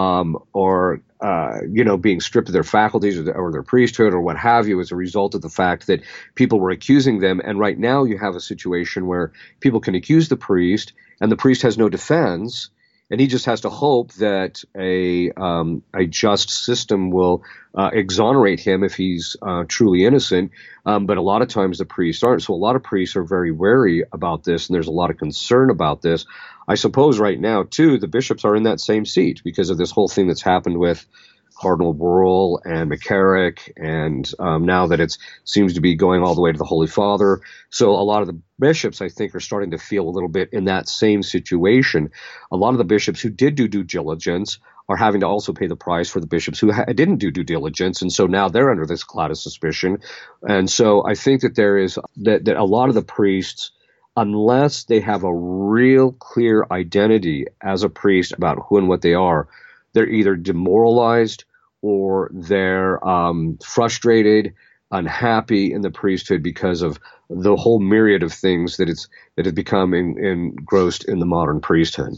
being stripped of their faculties or their priesthood or what have you as a result of the fact that people were accusing them. And right now you have a situation where people can accuse the priest and the priest has no defense, and he just has to hope that a just system will exonerate him if he's truly innocent. But a lot of times the priests aren't. So a lot of priests are very wary about this, and there's a lot of concern about this. I suppose right now, too, the bishops are in that same seat because of this whole thing that's happened with Cardinal Wuerl and McCarrick, and now that it seems to be going all the way to the Holy Father. So a lot of the bishops, I think, are starting to feel a little bit in that same situation. A lot of the bishops who did do due diligence are having to also pay the price for the bishops who didn't do due diligence, and so now they're under this cloud of suspicion. And so I think that there is that a lot of the priests, unless they have a real clear identity as a priest about who and what they are, they're either demoralized or they're frustrated, unhappy in the priesthood because of the whole myriad of things that have become engrossed in the modern priesthood.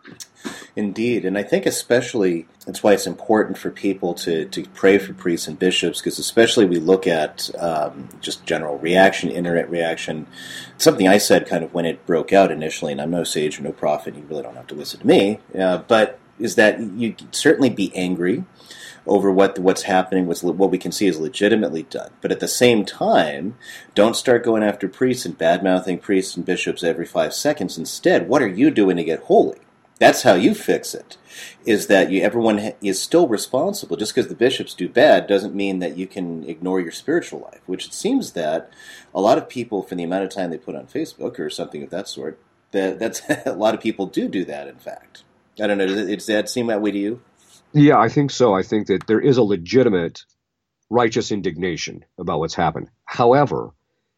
Indeed, and I think especially that's why it's important for people to pray for priests and bishops, because especially we look at just general reaction, internet reaction. Something I said kind of when it broke out initially, and I'm no sage or no prophet, you really don't have to listen to me, but is that you could certainly be angry over what's happening, what we can see is legitimately done. But at the same time, don't start going after priests and bad-mouthing priests and bishops every 5 seconds. Instead, what are you doing to get holy? That's how you fix it, is that everyone is still responsible. Just because the bishops do bad doesn't mean that you can ignore your spiritual life, which it seems that a lot of people, for the amount of time they put on Facebook or something of that sort, that's a lot of people do that, in fact. I don't know, does that seem that way to you? Yeah, I think so. I think that there is a legitimate righteous indignation about what's happened. However,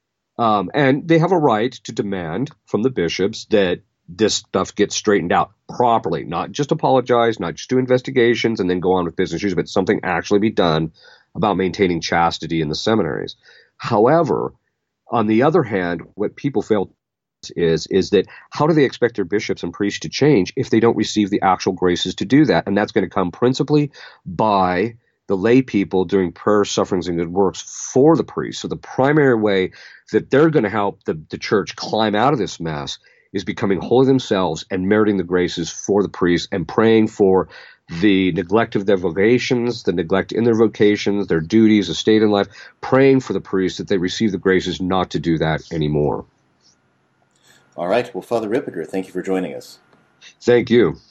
and they have a right to demand from the bishops that this stuff gets straightened out properly, not just apologize, not just do investigations and then go on with business usually, but something actually be done about maintaining chastity in the seminaries. However, on the other hand, what people fail is that how do they expect their bishops and priests to change if they don't receive the actual graces to do that? And that's going to come principally by the lay people doing prayer, sufferings, and good works for the priests. So the primary way that they're going to help the church climb out of this mess is becoming holy themselves and meriting the graces for the priests and praying for the neglect of their vocations, the neglect in their vocations, their duties, estate in life, praying for the priests that they receive the graces not to do that anymore. All right. Well, Father Ripperger, thank you for joining us. Thank you.